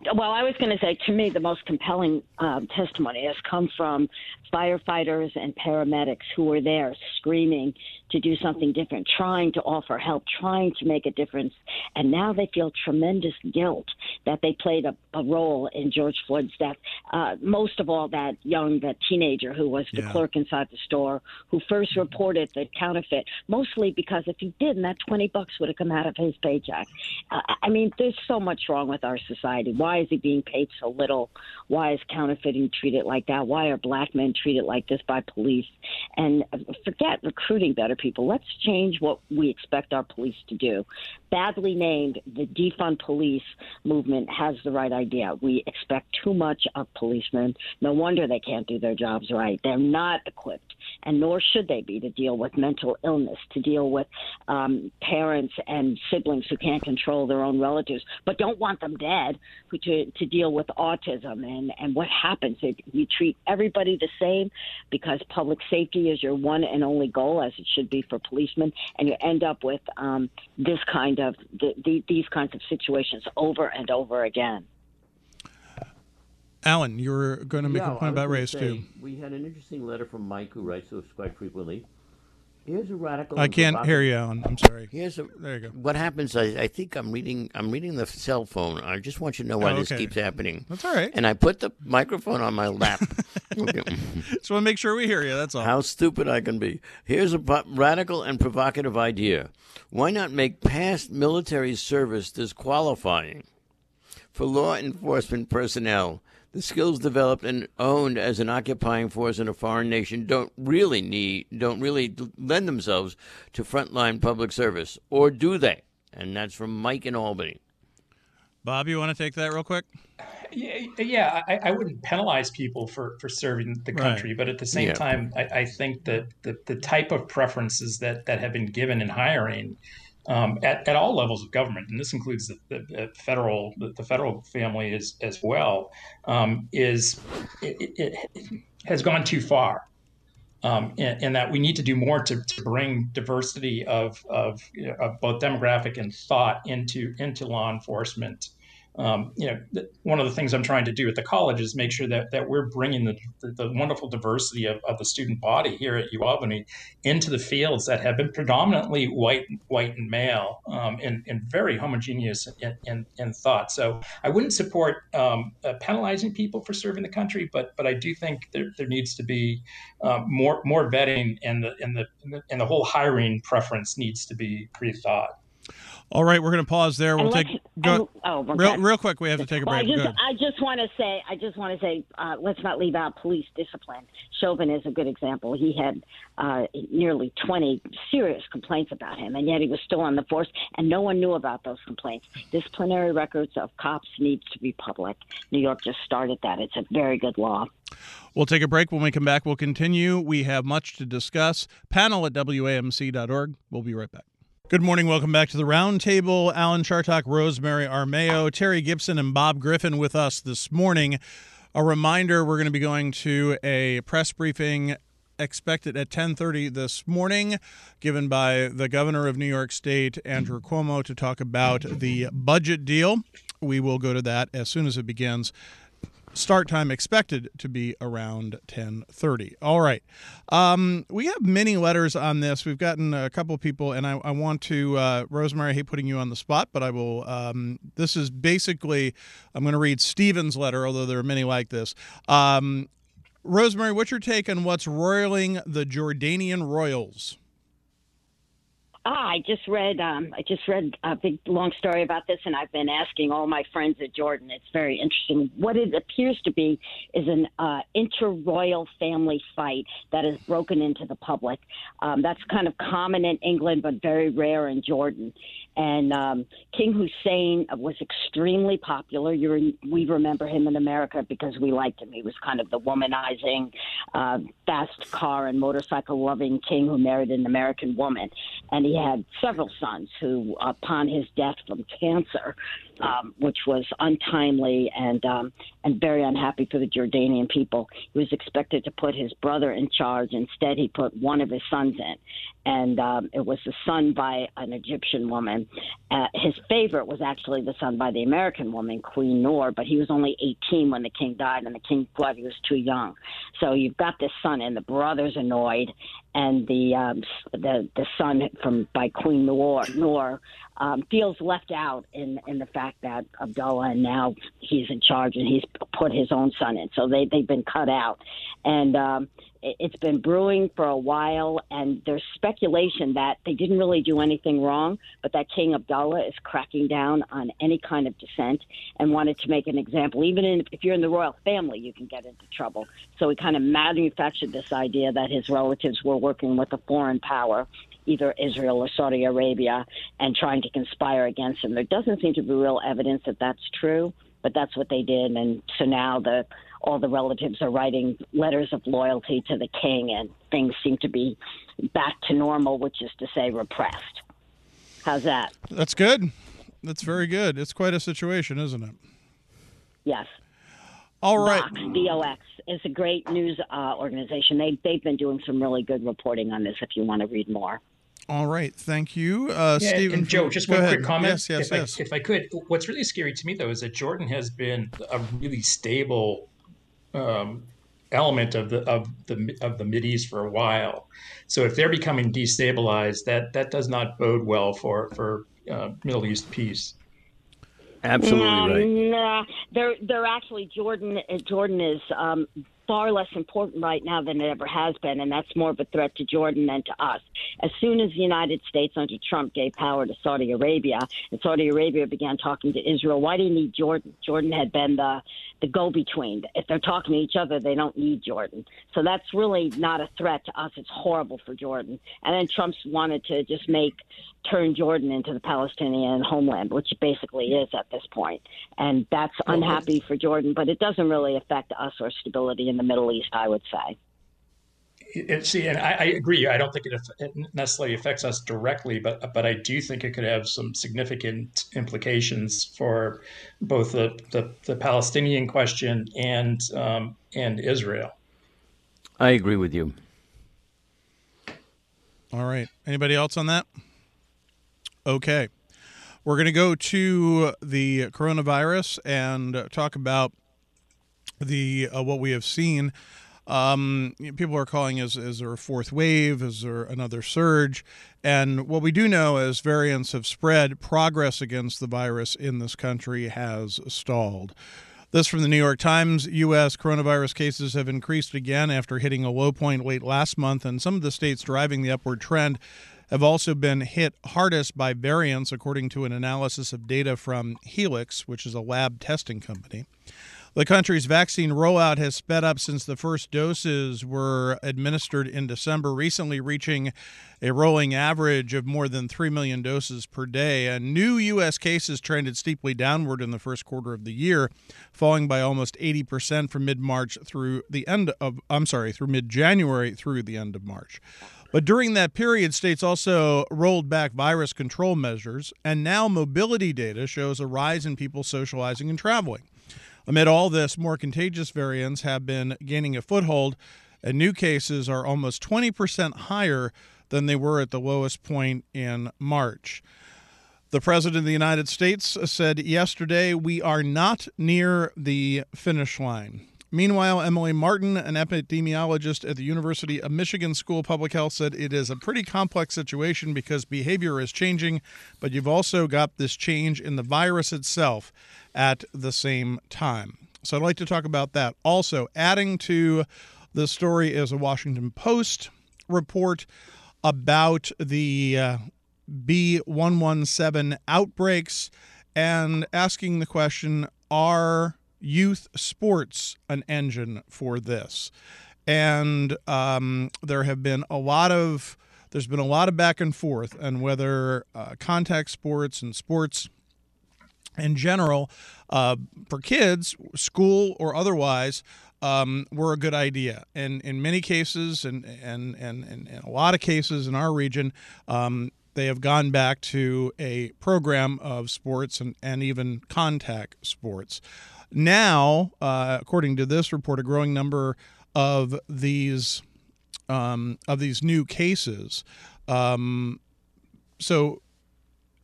Well, I was going to say, to me, the most compelling testimony has come from firefighters and paramedics who were there screaming to do something different, trying to offer help, trying to make a difference. And now they feel tremendous guilt that they played a role in George Floyd's death. Most of all, that teenager who was the clerk inside the store who first reported the counterfeit, mostly because if he didn't, that $20 would have come out of his paycheck. I mean, there's so much wrong with our society. Why is he being paid so little? Why is counterfeiting treated like that? Why are black men treated like this by police? And forget recruiting better people. Let's change what we expect our police to do. Badly named, the defund police movement has the right idea. We expect too much of policemen. No wonder they can't do their jobs right. They're not equipped, and nor should they be, to deal with mental illness, to deal with parents and siblings who can't control their own relatives, but don't want them dead, to deal with autism and what happens. You treat everybody the same because public safety is your one and only goal, as it should be for policemen, and you end up with these kinds of situations over and over again. Alan, you were going to make a point about race, too. We had an interesting letter from Mike, who writes to us quite frequently. Here's a radical. I can't hear you, Alan. I'm sorry. There you go. What happens? I think I'm reading the cell phone. I just want you to know why this keeps happening. That's all right. And I put the microphone on my lap. Okay. Just want to make sure we hear you. That's all. How stupid I can be. Here's a radical and provocative idea. Why not make past military service disqualifying for law enforcement personnel? The skills developed and owned as an occupying force in a foreign nation don't really lend themselves to frontline public service, or do they? And that's from Mike in Albany. Bob, you want to take that real quick? Yeah, I wouldn't penalize people for serving the country, but at the same time, I think that the type of preferences that have been given in hiring at all levels of government, and this includes the federal family as well, it has gone too far, and that we need to do more to bring diversity of both demographic and thought into law enforcement. One of the things I'm trying to do at the college is make sure that we're bringing the wonderful diversity of the student body here at UAlbany into the fields that have been predominantly white and male, and very homogeneous in thought. So I wouldn't support penalizing people for serving the country, but I do think there needs to be more vetting, and the whole hiring preference needs to be rethought. All right, we're going to pause there. We'll take real quick. We have to take a break. I just want to say, let's not leave out police discipline. Chauvin is a good example. He had nearly 20 serious complaints about him, and yet he was still on the force, and no one knew about those complaints. Disciplinary records of cops needs to be public. New York just started that. It's a very good law. We'll take a break. When we come back, we'll continue. We have much to discuss. Panel at WAMC.org. We'll be right back. Good morning. Welcome back to the Roundtable. Alan Chartock, Rosemary Armao, Terry Gibson, and Bob Griffin with us this morning. A reminder, we're going to be going to a press briefing expected at 10:30 this morning, given by the governor of New York State, Andrew Cuomo, to talk about the budget deal. We will go to that as soon as it begins. Start time expected to be around 10:30. All right. We have many letters on this. We've gotten a couple of people, and I want to, Rosemary, I hate putting you on the spot, but I will. This is basically, I'm going to read Stephen's letter, although there are many like this. Rosemary, what's your take on what's roiling the Jordanian royals? I just read a big long story about this, and I've been asking all my friends at Jordan. It's very interesting. What it appears to be is an inter-royal family fight that has broken into the public. That's kind of common in England, but very rare in Jordan. And King Hussein was extremely popular. We remember him in America because we liked him. He was kind of the womanizing, fast car and motorcycle-loving king who married an American woman. And he had several sons who, upon his death from cancer, which was untimely and very unhappy for the Jordanian people, he was expected to put his brother in charge. Instead, he put one of his sons in. And it was a son by an Egyptian woman. his favorite was actually the son by the American woman, Queen Noor, but he was only 18 when the king died, and the king thought he was too young. So you've got this son, and the brother's annoyed, and the son by Queen Noor feels left out in the fact that Abdullah, and now he's in charge, and he's put his own son in. So they've been cut out, and it's been brewing for a while, and there's speculation that they didn't really do anything wrong, but that King Abdullah is cracking down on any kind of dissent and wanted to make an example. Even if you're in the royal family, you can get into trouble. So he kind of manufactured this idea that his relatives were working with a foreign power, either Israel or Saudi Arabia, and trying to conspire against him. There doesn't seem to be real evidence that that's true, but that's what they did. And so now all the relatives are writing letters of loyalty to the king, and things seem to be back to normal, which is to say repressed. How's that? That's good. That's very good. It's quite a situation, isn't it? Yes. All right. VOX is a great news organization. They've been doing some really good reporting on this if you want to read more. All right. Thank you. Stephen. And Joe, just one quick comment. Yes. If I could, what's really scary to me, though, is that Jordan has been a really stable element of the Mideast for a while. So if they're becoming destabilized, that does not bode well for Middle East peace. Absolutely right. They're actually Jordan is far less important right now than it ever has been, and that's more of a threat to Jordan than to us. As soon as the United States under Trump gave power to Saudi Arabia, and Saudi Arabia began talking to Israel, why do you need Jordan? Jordan had been the go-between. If they're talking to each other, they don't need Jordan. So that's really not a threat to us. It's horrible for Jordan. And then Trump's wanted to just turn Jordan into the Palestinian homeland, which it basically is at this point. And that's unhappy for Jordan, but it doesn't really affect us or stability in the Middle East, I would say. And I agree. I don't think it necessarily affects us directly, but I do think it could have some significant implications for both the Palestinian question and Israel. I agree with you. All right. Anybody else on that? Okay. We're going to go to the coronavirus and talk about the what we have seen. People are calling, is there a fourth wave? Is there another surge? And what we do know as variants have spread, progress against the virus in this country has stalled. This from the New York Times. U.S. coronavirus cases have increased again after hitting a low point late last month, and some of the states driving the upward trend have also been hit hardest by variants, according to an analysis of data from Helix, which is a lab testing company. The country's vaccine rollout has sped up since the first doses were administered in December, recently reaching a rolling average of more than 3 million doses per day. And new U.S. cases trended steeply downward in the first quarter of the year, falling by almost 80% from mid-March through mid-January through the end of March. But during that period, states also rolled back virus control measures, and now mobility data shows a rise in people socializing and traveling. Amid all this, more contagious variants have been gaining a foothold, and new cases are almost 20% higher than they were at the lowest point in March. The President of the United States said yesterday, "We are not near the finish line." Meanwhile, Emily Martin, an epidemiologist at the University of Michigan School of Public Health, said it is a pretty complex situation because behavior is changing, but you've also got this change in the virus itself at the same time. So I'd like to talk about that. Also, adding to the story is a Washington Post report about the B117 outbreaks and asking the question, are youth sports an engine for this? And there's been a lot of back and forth on whether contact sports and sports in general for kids, school or otherwise, were a good idea. And in many cases, and in a lot of cases in our region, they have gone back to a program of sports and even contact sports. Now, according to this report, a growing number of these new cases. So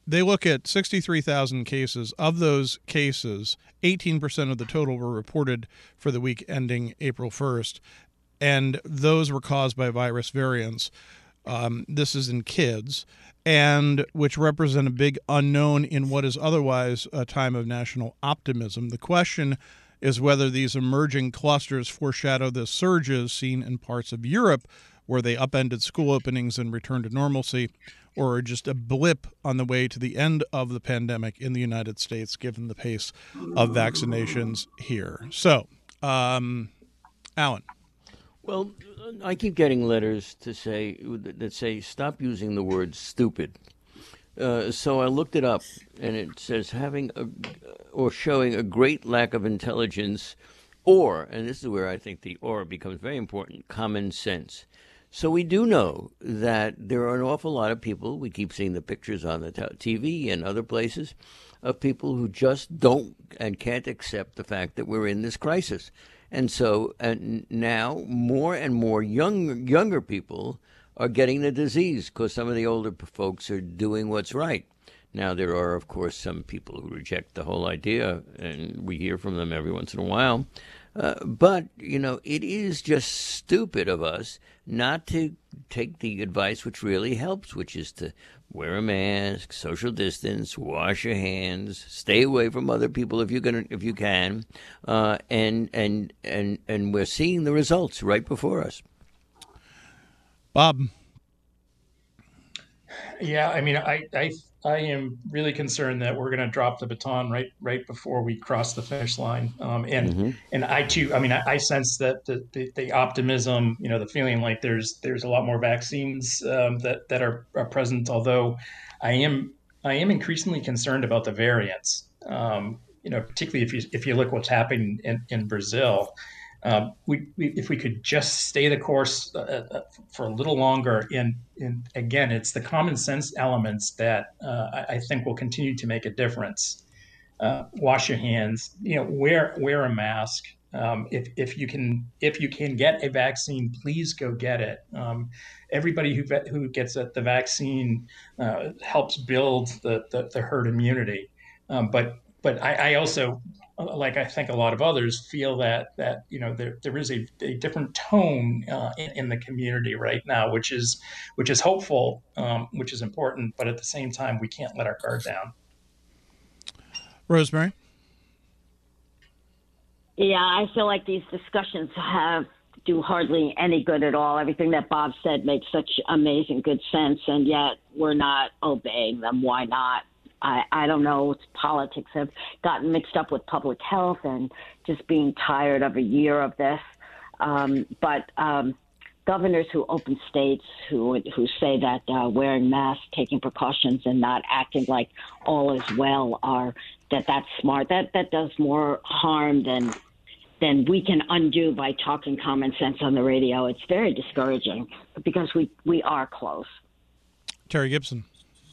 they look at 63,000 cases. Of those cases, 18% of the total were reported for the week ending April 1st, and those were caused by virus variants. This is in kids, and which represent a big unknown in what is otherwise a time of national optimism. The question is whether these emerging clusters foreshadow the surges seen in parts of Europe where they upended school openings and returned to normalcy, or are just a blip on the way to the end of the pandemic in the United States, given the pace of vaccinations here. So, Alan. Well, I keep getting letters that say stop using the word stupid. So I looked it up, and it says showing a great lack of intelligence, or, and this is where I think the or becomes very important, common sense. So we do know that there are an awful lot of people, we keep seeing the pictures on the TV and other places, of people who just don't and can't accept the fact that we're in this crisis. And so now more and more younger people are getting the disease because some of the older folks are doing what's right. Now, there are, of course, some people who reject the whole idea, and we hear from them every once in a while. But, it is just stupid of us not to take the advice which really helps, which is to wear a mask, social distance, wash your hands, stay away from other people if you can, and we're seeing the results right before us. Bob. Yeah, I mean, I am really concerned that we're going to drop the baton right before we cross the finish line. And I too, I mean, I sense that the optimism, the feeling like there's a lot more vaccines that are present. Although I am increasingly concerned about the variants. Particularly if you look what's happening in Brazil. If we could just stay the course for a little longer, and again, it's the common sense elements that I think will continue to make a difference. Wash your hands, wear a mask. If you can get a vaccine, please go get it. Everybody who gets the vaccine helps build the herd immunity. But I also, like I think a lot of others, feel that there is a different tone in the community right now, which is hopeful, which is important, but at the same time we can't let our guard down. Rosemary? Yeah, I feel like these discussions do hardly any good at all. Everything that Bob said makes such amazing good sense, and yet we're not obeying them. Why not? I don't know. Politics have gotten mixed up with public health and just being tired of a year of this. But governors who open states who say that wearing masks, taking precautions, and not acting like all is well that's smart. That does more harm than we can undo by talking common sense on the radio. It's very discouraging because we are close. Terry Gibson.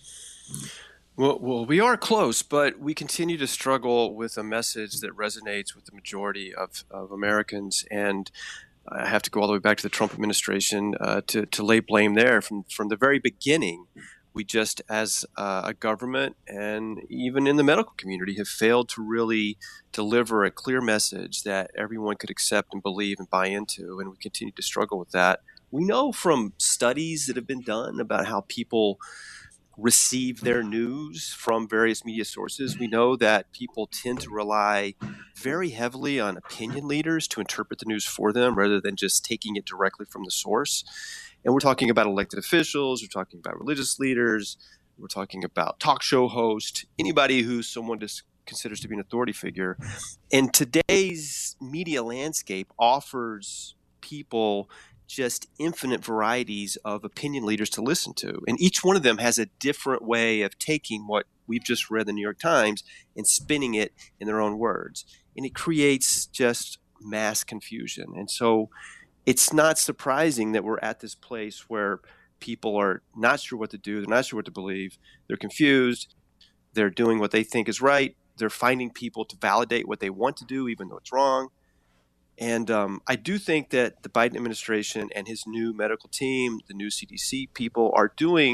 Well, we are close, but we continue to struggle with a message that resonates with the majority of Americans. And I have to go all the way back to the Trump administration to lay blame there. From the very beginning, we just, as a government and even in the medical community, have failed to really deliver a clear message that everyone could accept and believe and buy into. And we continue to struggle with that. We know from studies that have been done about how people receive their news from various media sources. We know that people tend to rely very heavily on opinion leaders to interpret the news for them rather than just taking it directly from the source. And we're talking about elected officials, we're talking about religious leaders, we're talking about talk show hosts, anybody who someone just considers to be an authority figure. And today's media landscape offers people just infinite varieties of opinion leaders to listen to. And each one of them has a different way of taking what we've just read in the New York Times and spinning it in their own words. And it creates just mass confusion. And so it's not surprising that we're at this place where people are not sure what to do. They're not sure what to believe. They're confused. They're doing what they think is right. They're finding people to validate what they want to do, even though it's wrong. And I do think that the Biden administration and his new medical team, the new CDC people, are doing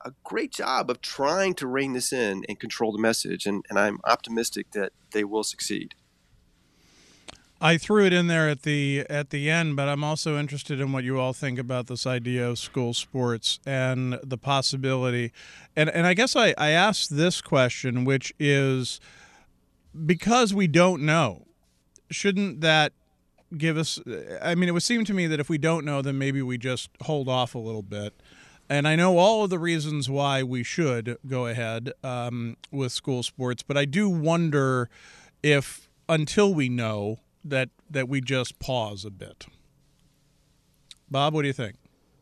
a great job of trying to rein this in and control the message, and I'm optimistic that they will succeed. I threw it in there at the end, but I'm also interested in what you all think about this idea of school sports and the possibility. And I guess I asked this question, which is, because we don't know, shouldn't that give us, I mean, it would seem to me that if we don't know, then maybe we just hold off a little bit. And I know all of the reasons why we should go ahead with school sports, but I do wonder if, until we know, that we just pause a bit. Bob, what do you think?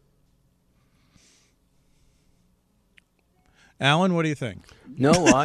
Alan, what do you think? No, I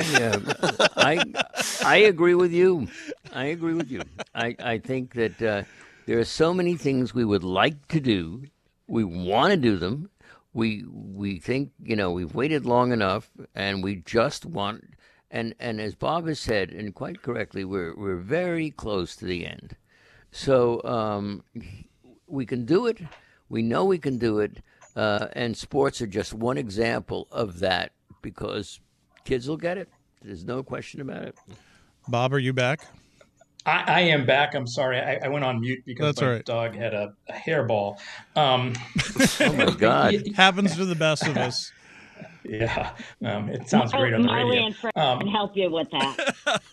agree with you. I think that there are so many things we would like to do. We want to do them. We think, we've waited long enough, and we just want. And as Bob has said, and quite correctly, we're very close to the end. So we can do it. We know we can do it. And sports are just one example of that, because kids will get it. There's no question about it. Bob, are you back? I am back. I'm sorry. I went on mute because my dog had a hairball. Oh, my God. Happens to the best of us. Yeah, it sounds great on the radio. Molly and Fred can help you with that.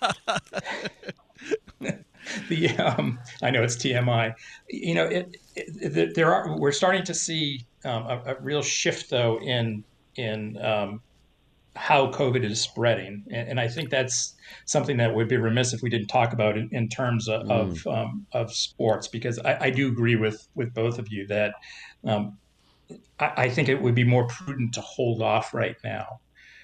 I know it's TMI. We're starting to see a real shift, though, in how COVID is spreading, and I think that's something that would be remiss if we didn't talk about in terms of sports, because I do agree with both of you that. I think it would be more prudent to hold off right now.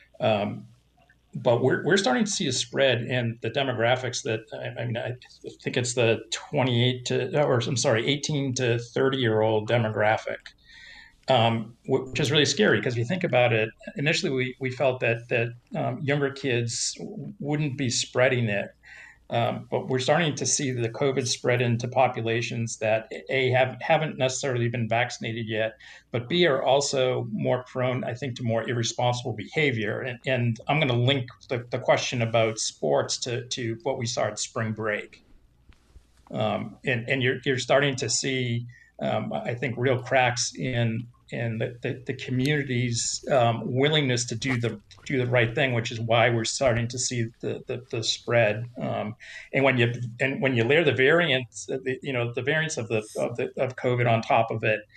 But we're starting to see a spread in the demographics that, I think it's the 18 to 30-year-old demographic, which is really scary, because if you think about it, initially we felt that younger kids wouldn't be spreading it. But we're starting to see the COVID spread into populations that A, haven't necessarily been vaccinated yet, but B, are also more prone, I think, to more irresponsible behavior. And I'm going to link the question about sports to what we saw at spring break. And you're starting to see, I think, real cracks in the community's willingness to do the right thing, which is why we're starting to see the spread. And when you layer the variants, the variants of COVID on top of it,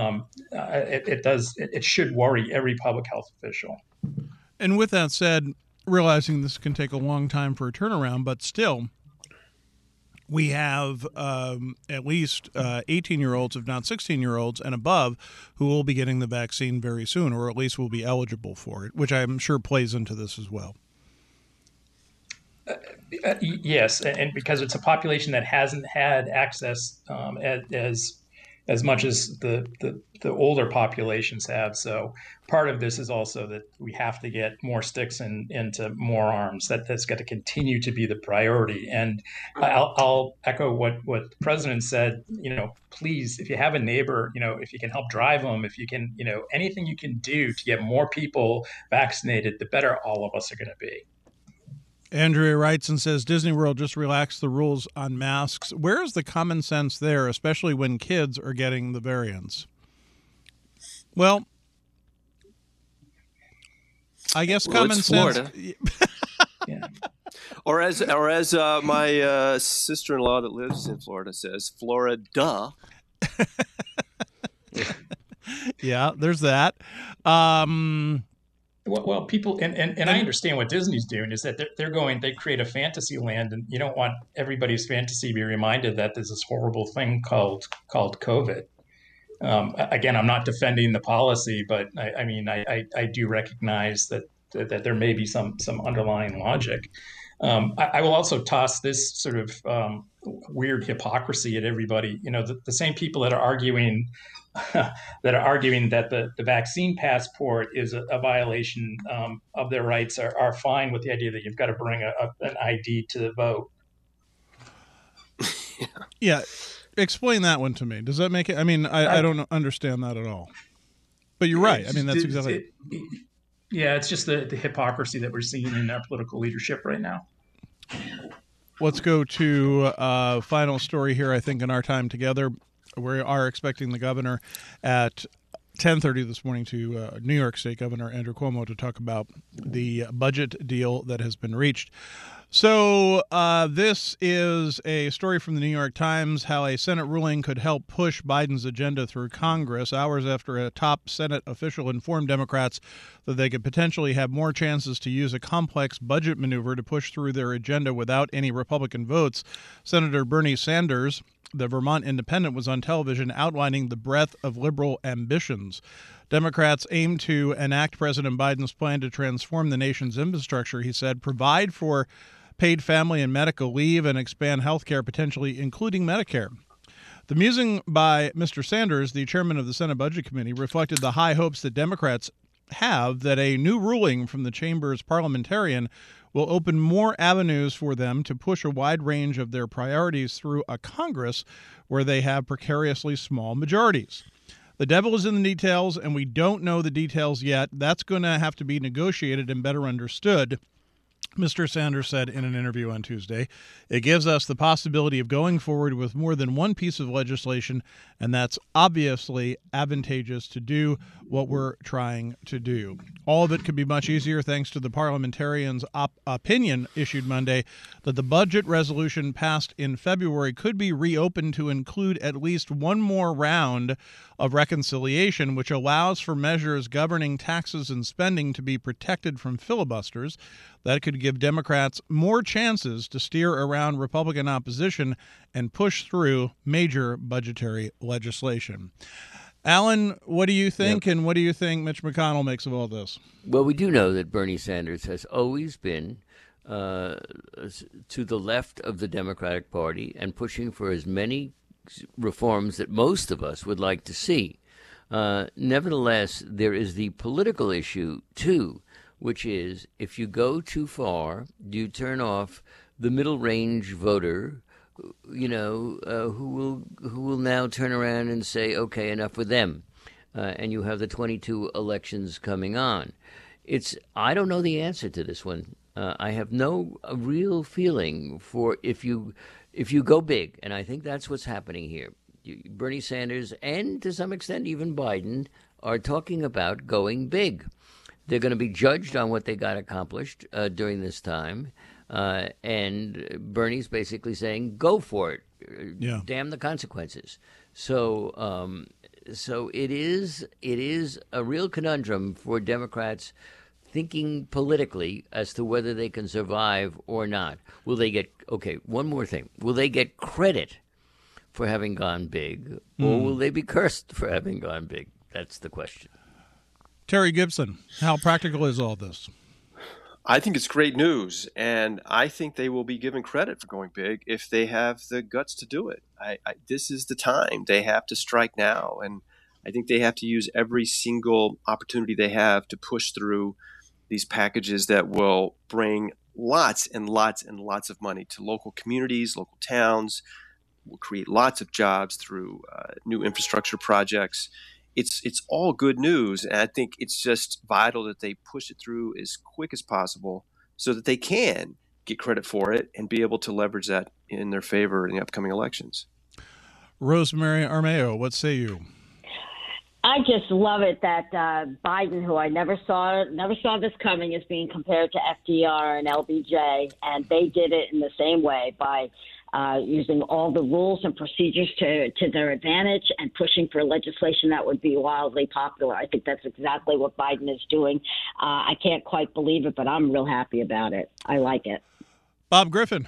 it should worry every public health official. And with that said, realizing this can take a long time for a turnaround, but still, we have at least 18-year-olds, if not 16-year-olds and above, who will be getting the vaccine very soon, or at least will be eligible for it, which I'm sure plays into this as well. Yes, and because it's a population that hasn't had access as much as the older populations have. So part of this is also that we have to get more sticks into more arms. That's got to continue to be the priority. And I'll echo what the president said. Please, if you have a neighbor, if you can help drive them, if you can, anything you can do to get more people vaccinated, the better all of us are going to be. Andrea writes and says, Disney World just relaxed the rules on masks. Where is the common sense there, especially when kids are getting the variants? Well, I guess common sense. Yeah. Or as my sister-in-law that lives in Florida says, Florida. Yeah, there's that. Well, people, and I understand what Disney's doing is that they create a fantasy land, and you don't want everybody's fantasy to be reminded that there's this horrible thing called COVID. Again, I'm not defending the policy, but I do recognize that there may be some underlying logic. I will also toss this sort of weird hypocrisy at everybody. The same people that are arguing that the vaccine passport is a violation of their rights are fine with the idea that you've got to bring an ID to the vote. Yeah. Explain that one to me. Does that make it? I don't understand that at all. But you're right. That's exactly it. Yeah, it's just the hypocrisy that we're seeing in our political leadership right now. Let's go to final story here, I think, in our time together. We are expecting the governor at 10:30 this morning to New York State Governor Andrew Cuomo to talk about the budget deal that has been reached. So this is a story from the New York Times, how a Senate ruling could help push Biden's agenda through Congress, hours after a top Senate official informed Democrats that they could potentially have more chances to use a complex budget maneuver to push through their agenda without any Republican votes. Senator Bernie Sanders, the Vermont Independent, was on television outlining the breadth of liberal ambitions. Democrats aim to enact President Biden's plan to transform the nation's infrastructure, he said, provide for paid family and medical leave, and expand health care, potentially including Medicare. The musing by Mr. Sanders, the chairman of the Senate Budget Committee, reflected the high hopes that Democrats have that a new ruling from the chamber's parliamentarian will open more avenues for them to push a wide range of their priorities through a Congress where they have precariously small majorities. The devil is in the details, and we don't know the details yet. That's going to have to be negotiated and better understood, Mr. Sanders said in an interview on Tuesday. It gives us the possibility of going forward with more than one piece of legislation, and that's obviously advantageous to do what we're trying to do. All of it could be much easier thanks to the parliamentarian's opinion issued Monday that the budget resolution passed in February could be reopened to include at least one more round of reconciliation, which allows for measures governing taxes and spending to be protected from filibusters. That could give Democrats more chances to steer around Republican opposition and push through major budgetary legislation. Alan, what do you think, and what do you think Mitch McConnell makes of all this? Well, we do know that Bernie Sanders has always been to the left of the Democratic Party and pushing for as many reforms that most of us would like to see. Nevertheless, there is the political will too, which is if you go too far, you turn off the middle range voter, who will now turn around and say, okay, enough with them. And you have the 22 elections coming on. I don't know the answer to this one. I have no real feeling for if you go big, and I think that's what's happening here. Bernie Sanders and to some extent even Biden are talking about going big. They're going to be judged on what they got accomplished during this time. And Bernie's basically saying, go for it. Yeah. Damn the consequences. So it is a real conundrum for Democrats thinking politically as to whether they can survive or not. Will they get, one more thing. Will they get credit for having gone big, or will they be cursed for having gone big? That's the question. Terry Gibson, how practical is all this? I think it's great news, and I think they will be given credit for going big if they have the guts to do it. This is the time. They have to strike now, and I think they have to use every single opportunity they have to push through these packages that will bring lots and lots and lots of money to local communities, local towns, will create lots of jobs through new infrastructure projects. It's all good news, and I think it's just vital that they push it through as quick as possible so that they can get credit for it and be able to leverage that in their favor in the upcoming elections. Rosemary Armao, what say you? I just love it that Biden, who I never saw this coming, is being compared to FDR and LBJ, and they did it in the same way by using all the rules and procedures to their advantage and pushing for legislation that would be wildly popular. I think that's exactly what Biden is doing. I can't quite believe it, but I'm real happy about it. I like it. Bob Griffin.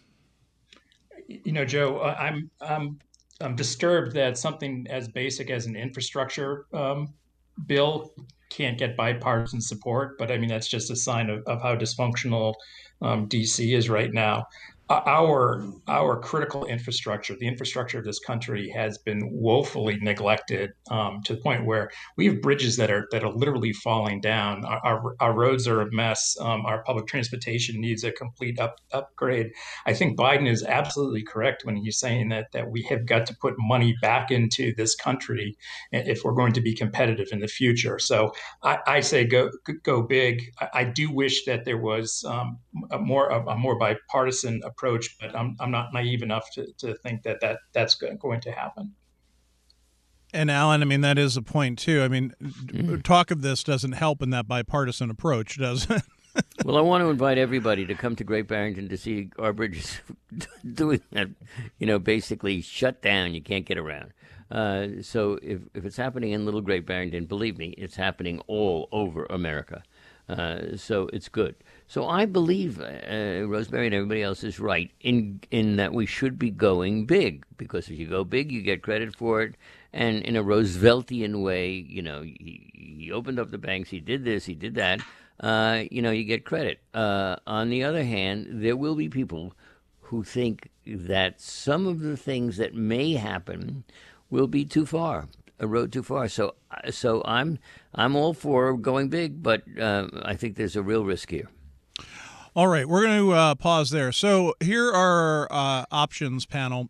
Joe, I'm disturbed that something as basic as an infrastructure bill can't get bipartisan support. But I mean, that's just a sign of how dysfunctional D.C. is right now. our critical infrastructure, the infrastructure of this country, has been woefully neglected to the point where we have bridges that are literally falling down. Our roads are a mess. Our public transportation needs a complete upgrade. I think Biden is absolutely correct when he's saying that we have got to put money back into this country if we're going to be competitive in the future. So I say go big. I do wish that there was a more bipartisan approach, but I'm not naive enough to think that's going to happen. And Alan, I mean, that is a point too. I mean, talk of this doesn't help in that bipartisan approach, does it? Well, I want to invite everybody to come to Great Barrington to see our bridges doing that, basically shut down. You can't get around. So if it's happening in Little Great Barrington, believe me, it's happening all over America. So it's good. So I believe Rosemary and everybody else is right in that we should be going big, because if you go big, you get credit for it. And in a Rooseveltian way, he opened up the banks, he did this, he did that. You get credit. On the other hand, there will be people who think that some of the things that may happen will be too far, a road too far. So I'm all for going big, but I think there's a real risk here. All right, we're going to pause there. So here are our options, panel.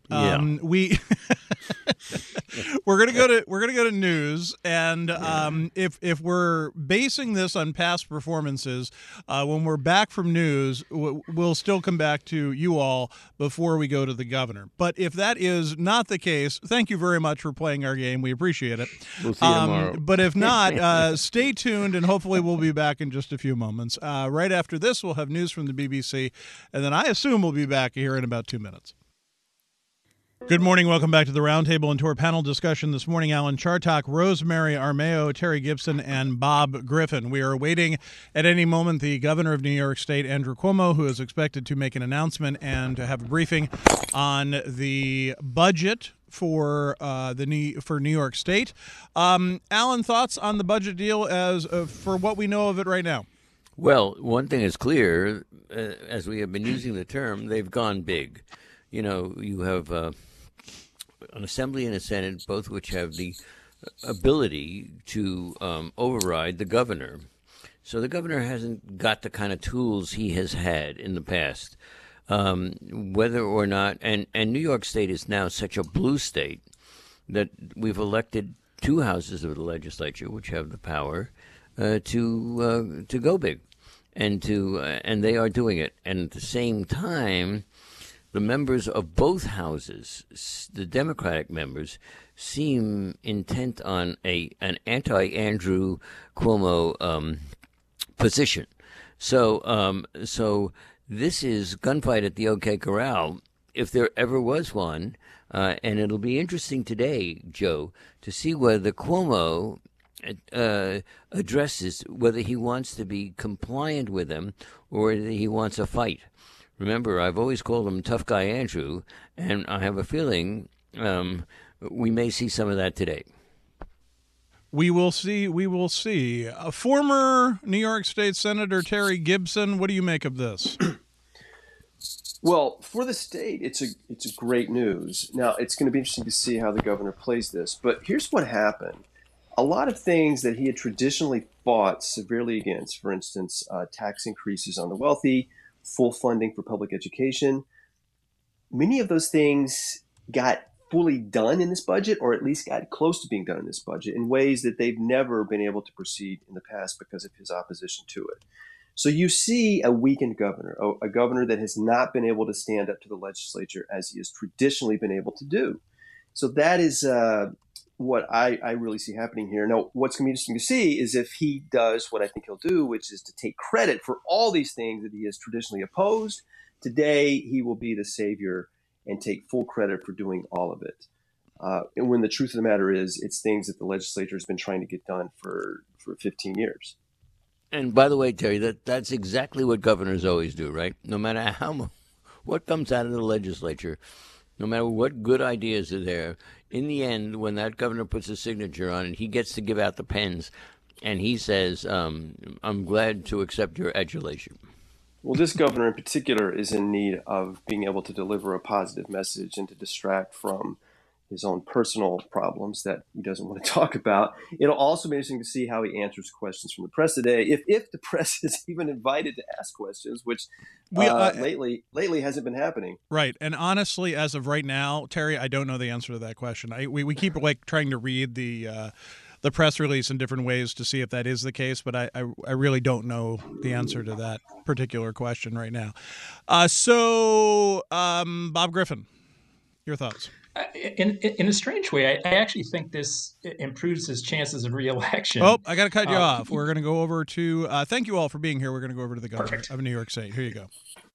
We're going to go to news, and if we're basing this on past performances, when we're back from news, we'll still come back to you all before we go to the governor. But if that is not the case, thank you very much for playing our game. We appreciate it. We'll see you tomorrow. But if not, stay tuned, and hopefully we'll be back in just a few moments. Right after this, we'll have news from the BBC, and then I assume we'll be back here in about 2 minutes. Good morning. Welcome back to the Roundtable and to our panel discussion this morning. Alan Chartock, Rosemary Armao, Terry Gibson, and Bob Griffin. We are awaiting at any moment the governor of New York State, Andrew Cuomo, who is expected to make an announcement and to have a briefing on the budget for New York State. Alan, thoughts on the budget deal as for what we know of it right now? Well, one thing is clear, as we have been using the term, they've gone big. You have an Assembly and a Senate, both which have the ability to override the governor. So the governor hasn't got the kind of tools he has had in the past. Whether or not, and New York State is now such a blue state that we've elected 2 houses of the legislature, which have the power to go big, and they are doing it. And at the same time, the members of both houses, the Democratic members, seem intent on an anti-Andrew Cuomo position. So this is gunfight at the OK Corral, if there ever was one. And it'll be interesting today, Joe, to see whether Cuomo addresses whether he wants to be compliant with them or whether he wants a fight. Remember, I've always called him Tough Guy Andrew, and I have a feeling we may see some of that today. We will see. We will see. Former New York State Senator Terry Gibson, what do you make of this? Well, for the state, it's a great news. Now, it's going to be interesting to see how the governor plays this. But here's what happened. A lot of things that he had traditionally fought severely against, for instance, tax increases on the wealthy, full funding for public education, many of those things got fully done in this budget, or at least got close to being done in this budget in ways that they've never been able to proceed in the past because of his opposition to it. So you see a weakened governor, a governor that has not been able to stand up to the legislature as he has traditionally been able to do. So that is what I really see happening here. Now, what's going to be interesting to see is if he does what I think he'll do, which is to take credit for all these things that he has traditionally opposed. Today, he will be the savior and take full credit for doing all of it. And when the truth of the matter is, it's things that the legislature has been trying to get done for 15 years. And by the way, Terry, that's exactly what governors always do, right? No matter what comes out of the legislature, no matter what good ideas are there, in the end, when that governor puts a signature on it, he gets to give out the pens, and he says, I'm glad to accept your adulation. Well, this governor in particular is in need of being able to deliver a positive message and to distract from his own personal problems that he doesn't want to talk about. It'll also be interesting to see how he answers questions from the press today, if the press is even invited to ask questions, which lately hasn't been happening. Right, and honestly, as of right now, Terry, I don't know the answer to that question. We keep trying to read the press release in different ways to see if that is the case, but I really don't know the answer to that particular question right now. Bob Griffin, your thoughts? In a strange way, I actually think this improves his chances of re-election. Oh, I got to cut you off. We're going to go over to thank you all for being here. We're going to go over to the governor of New York State. Here you go.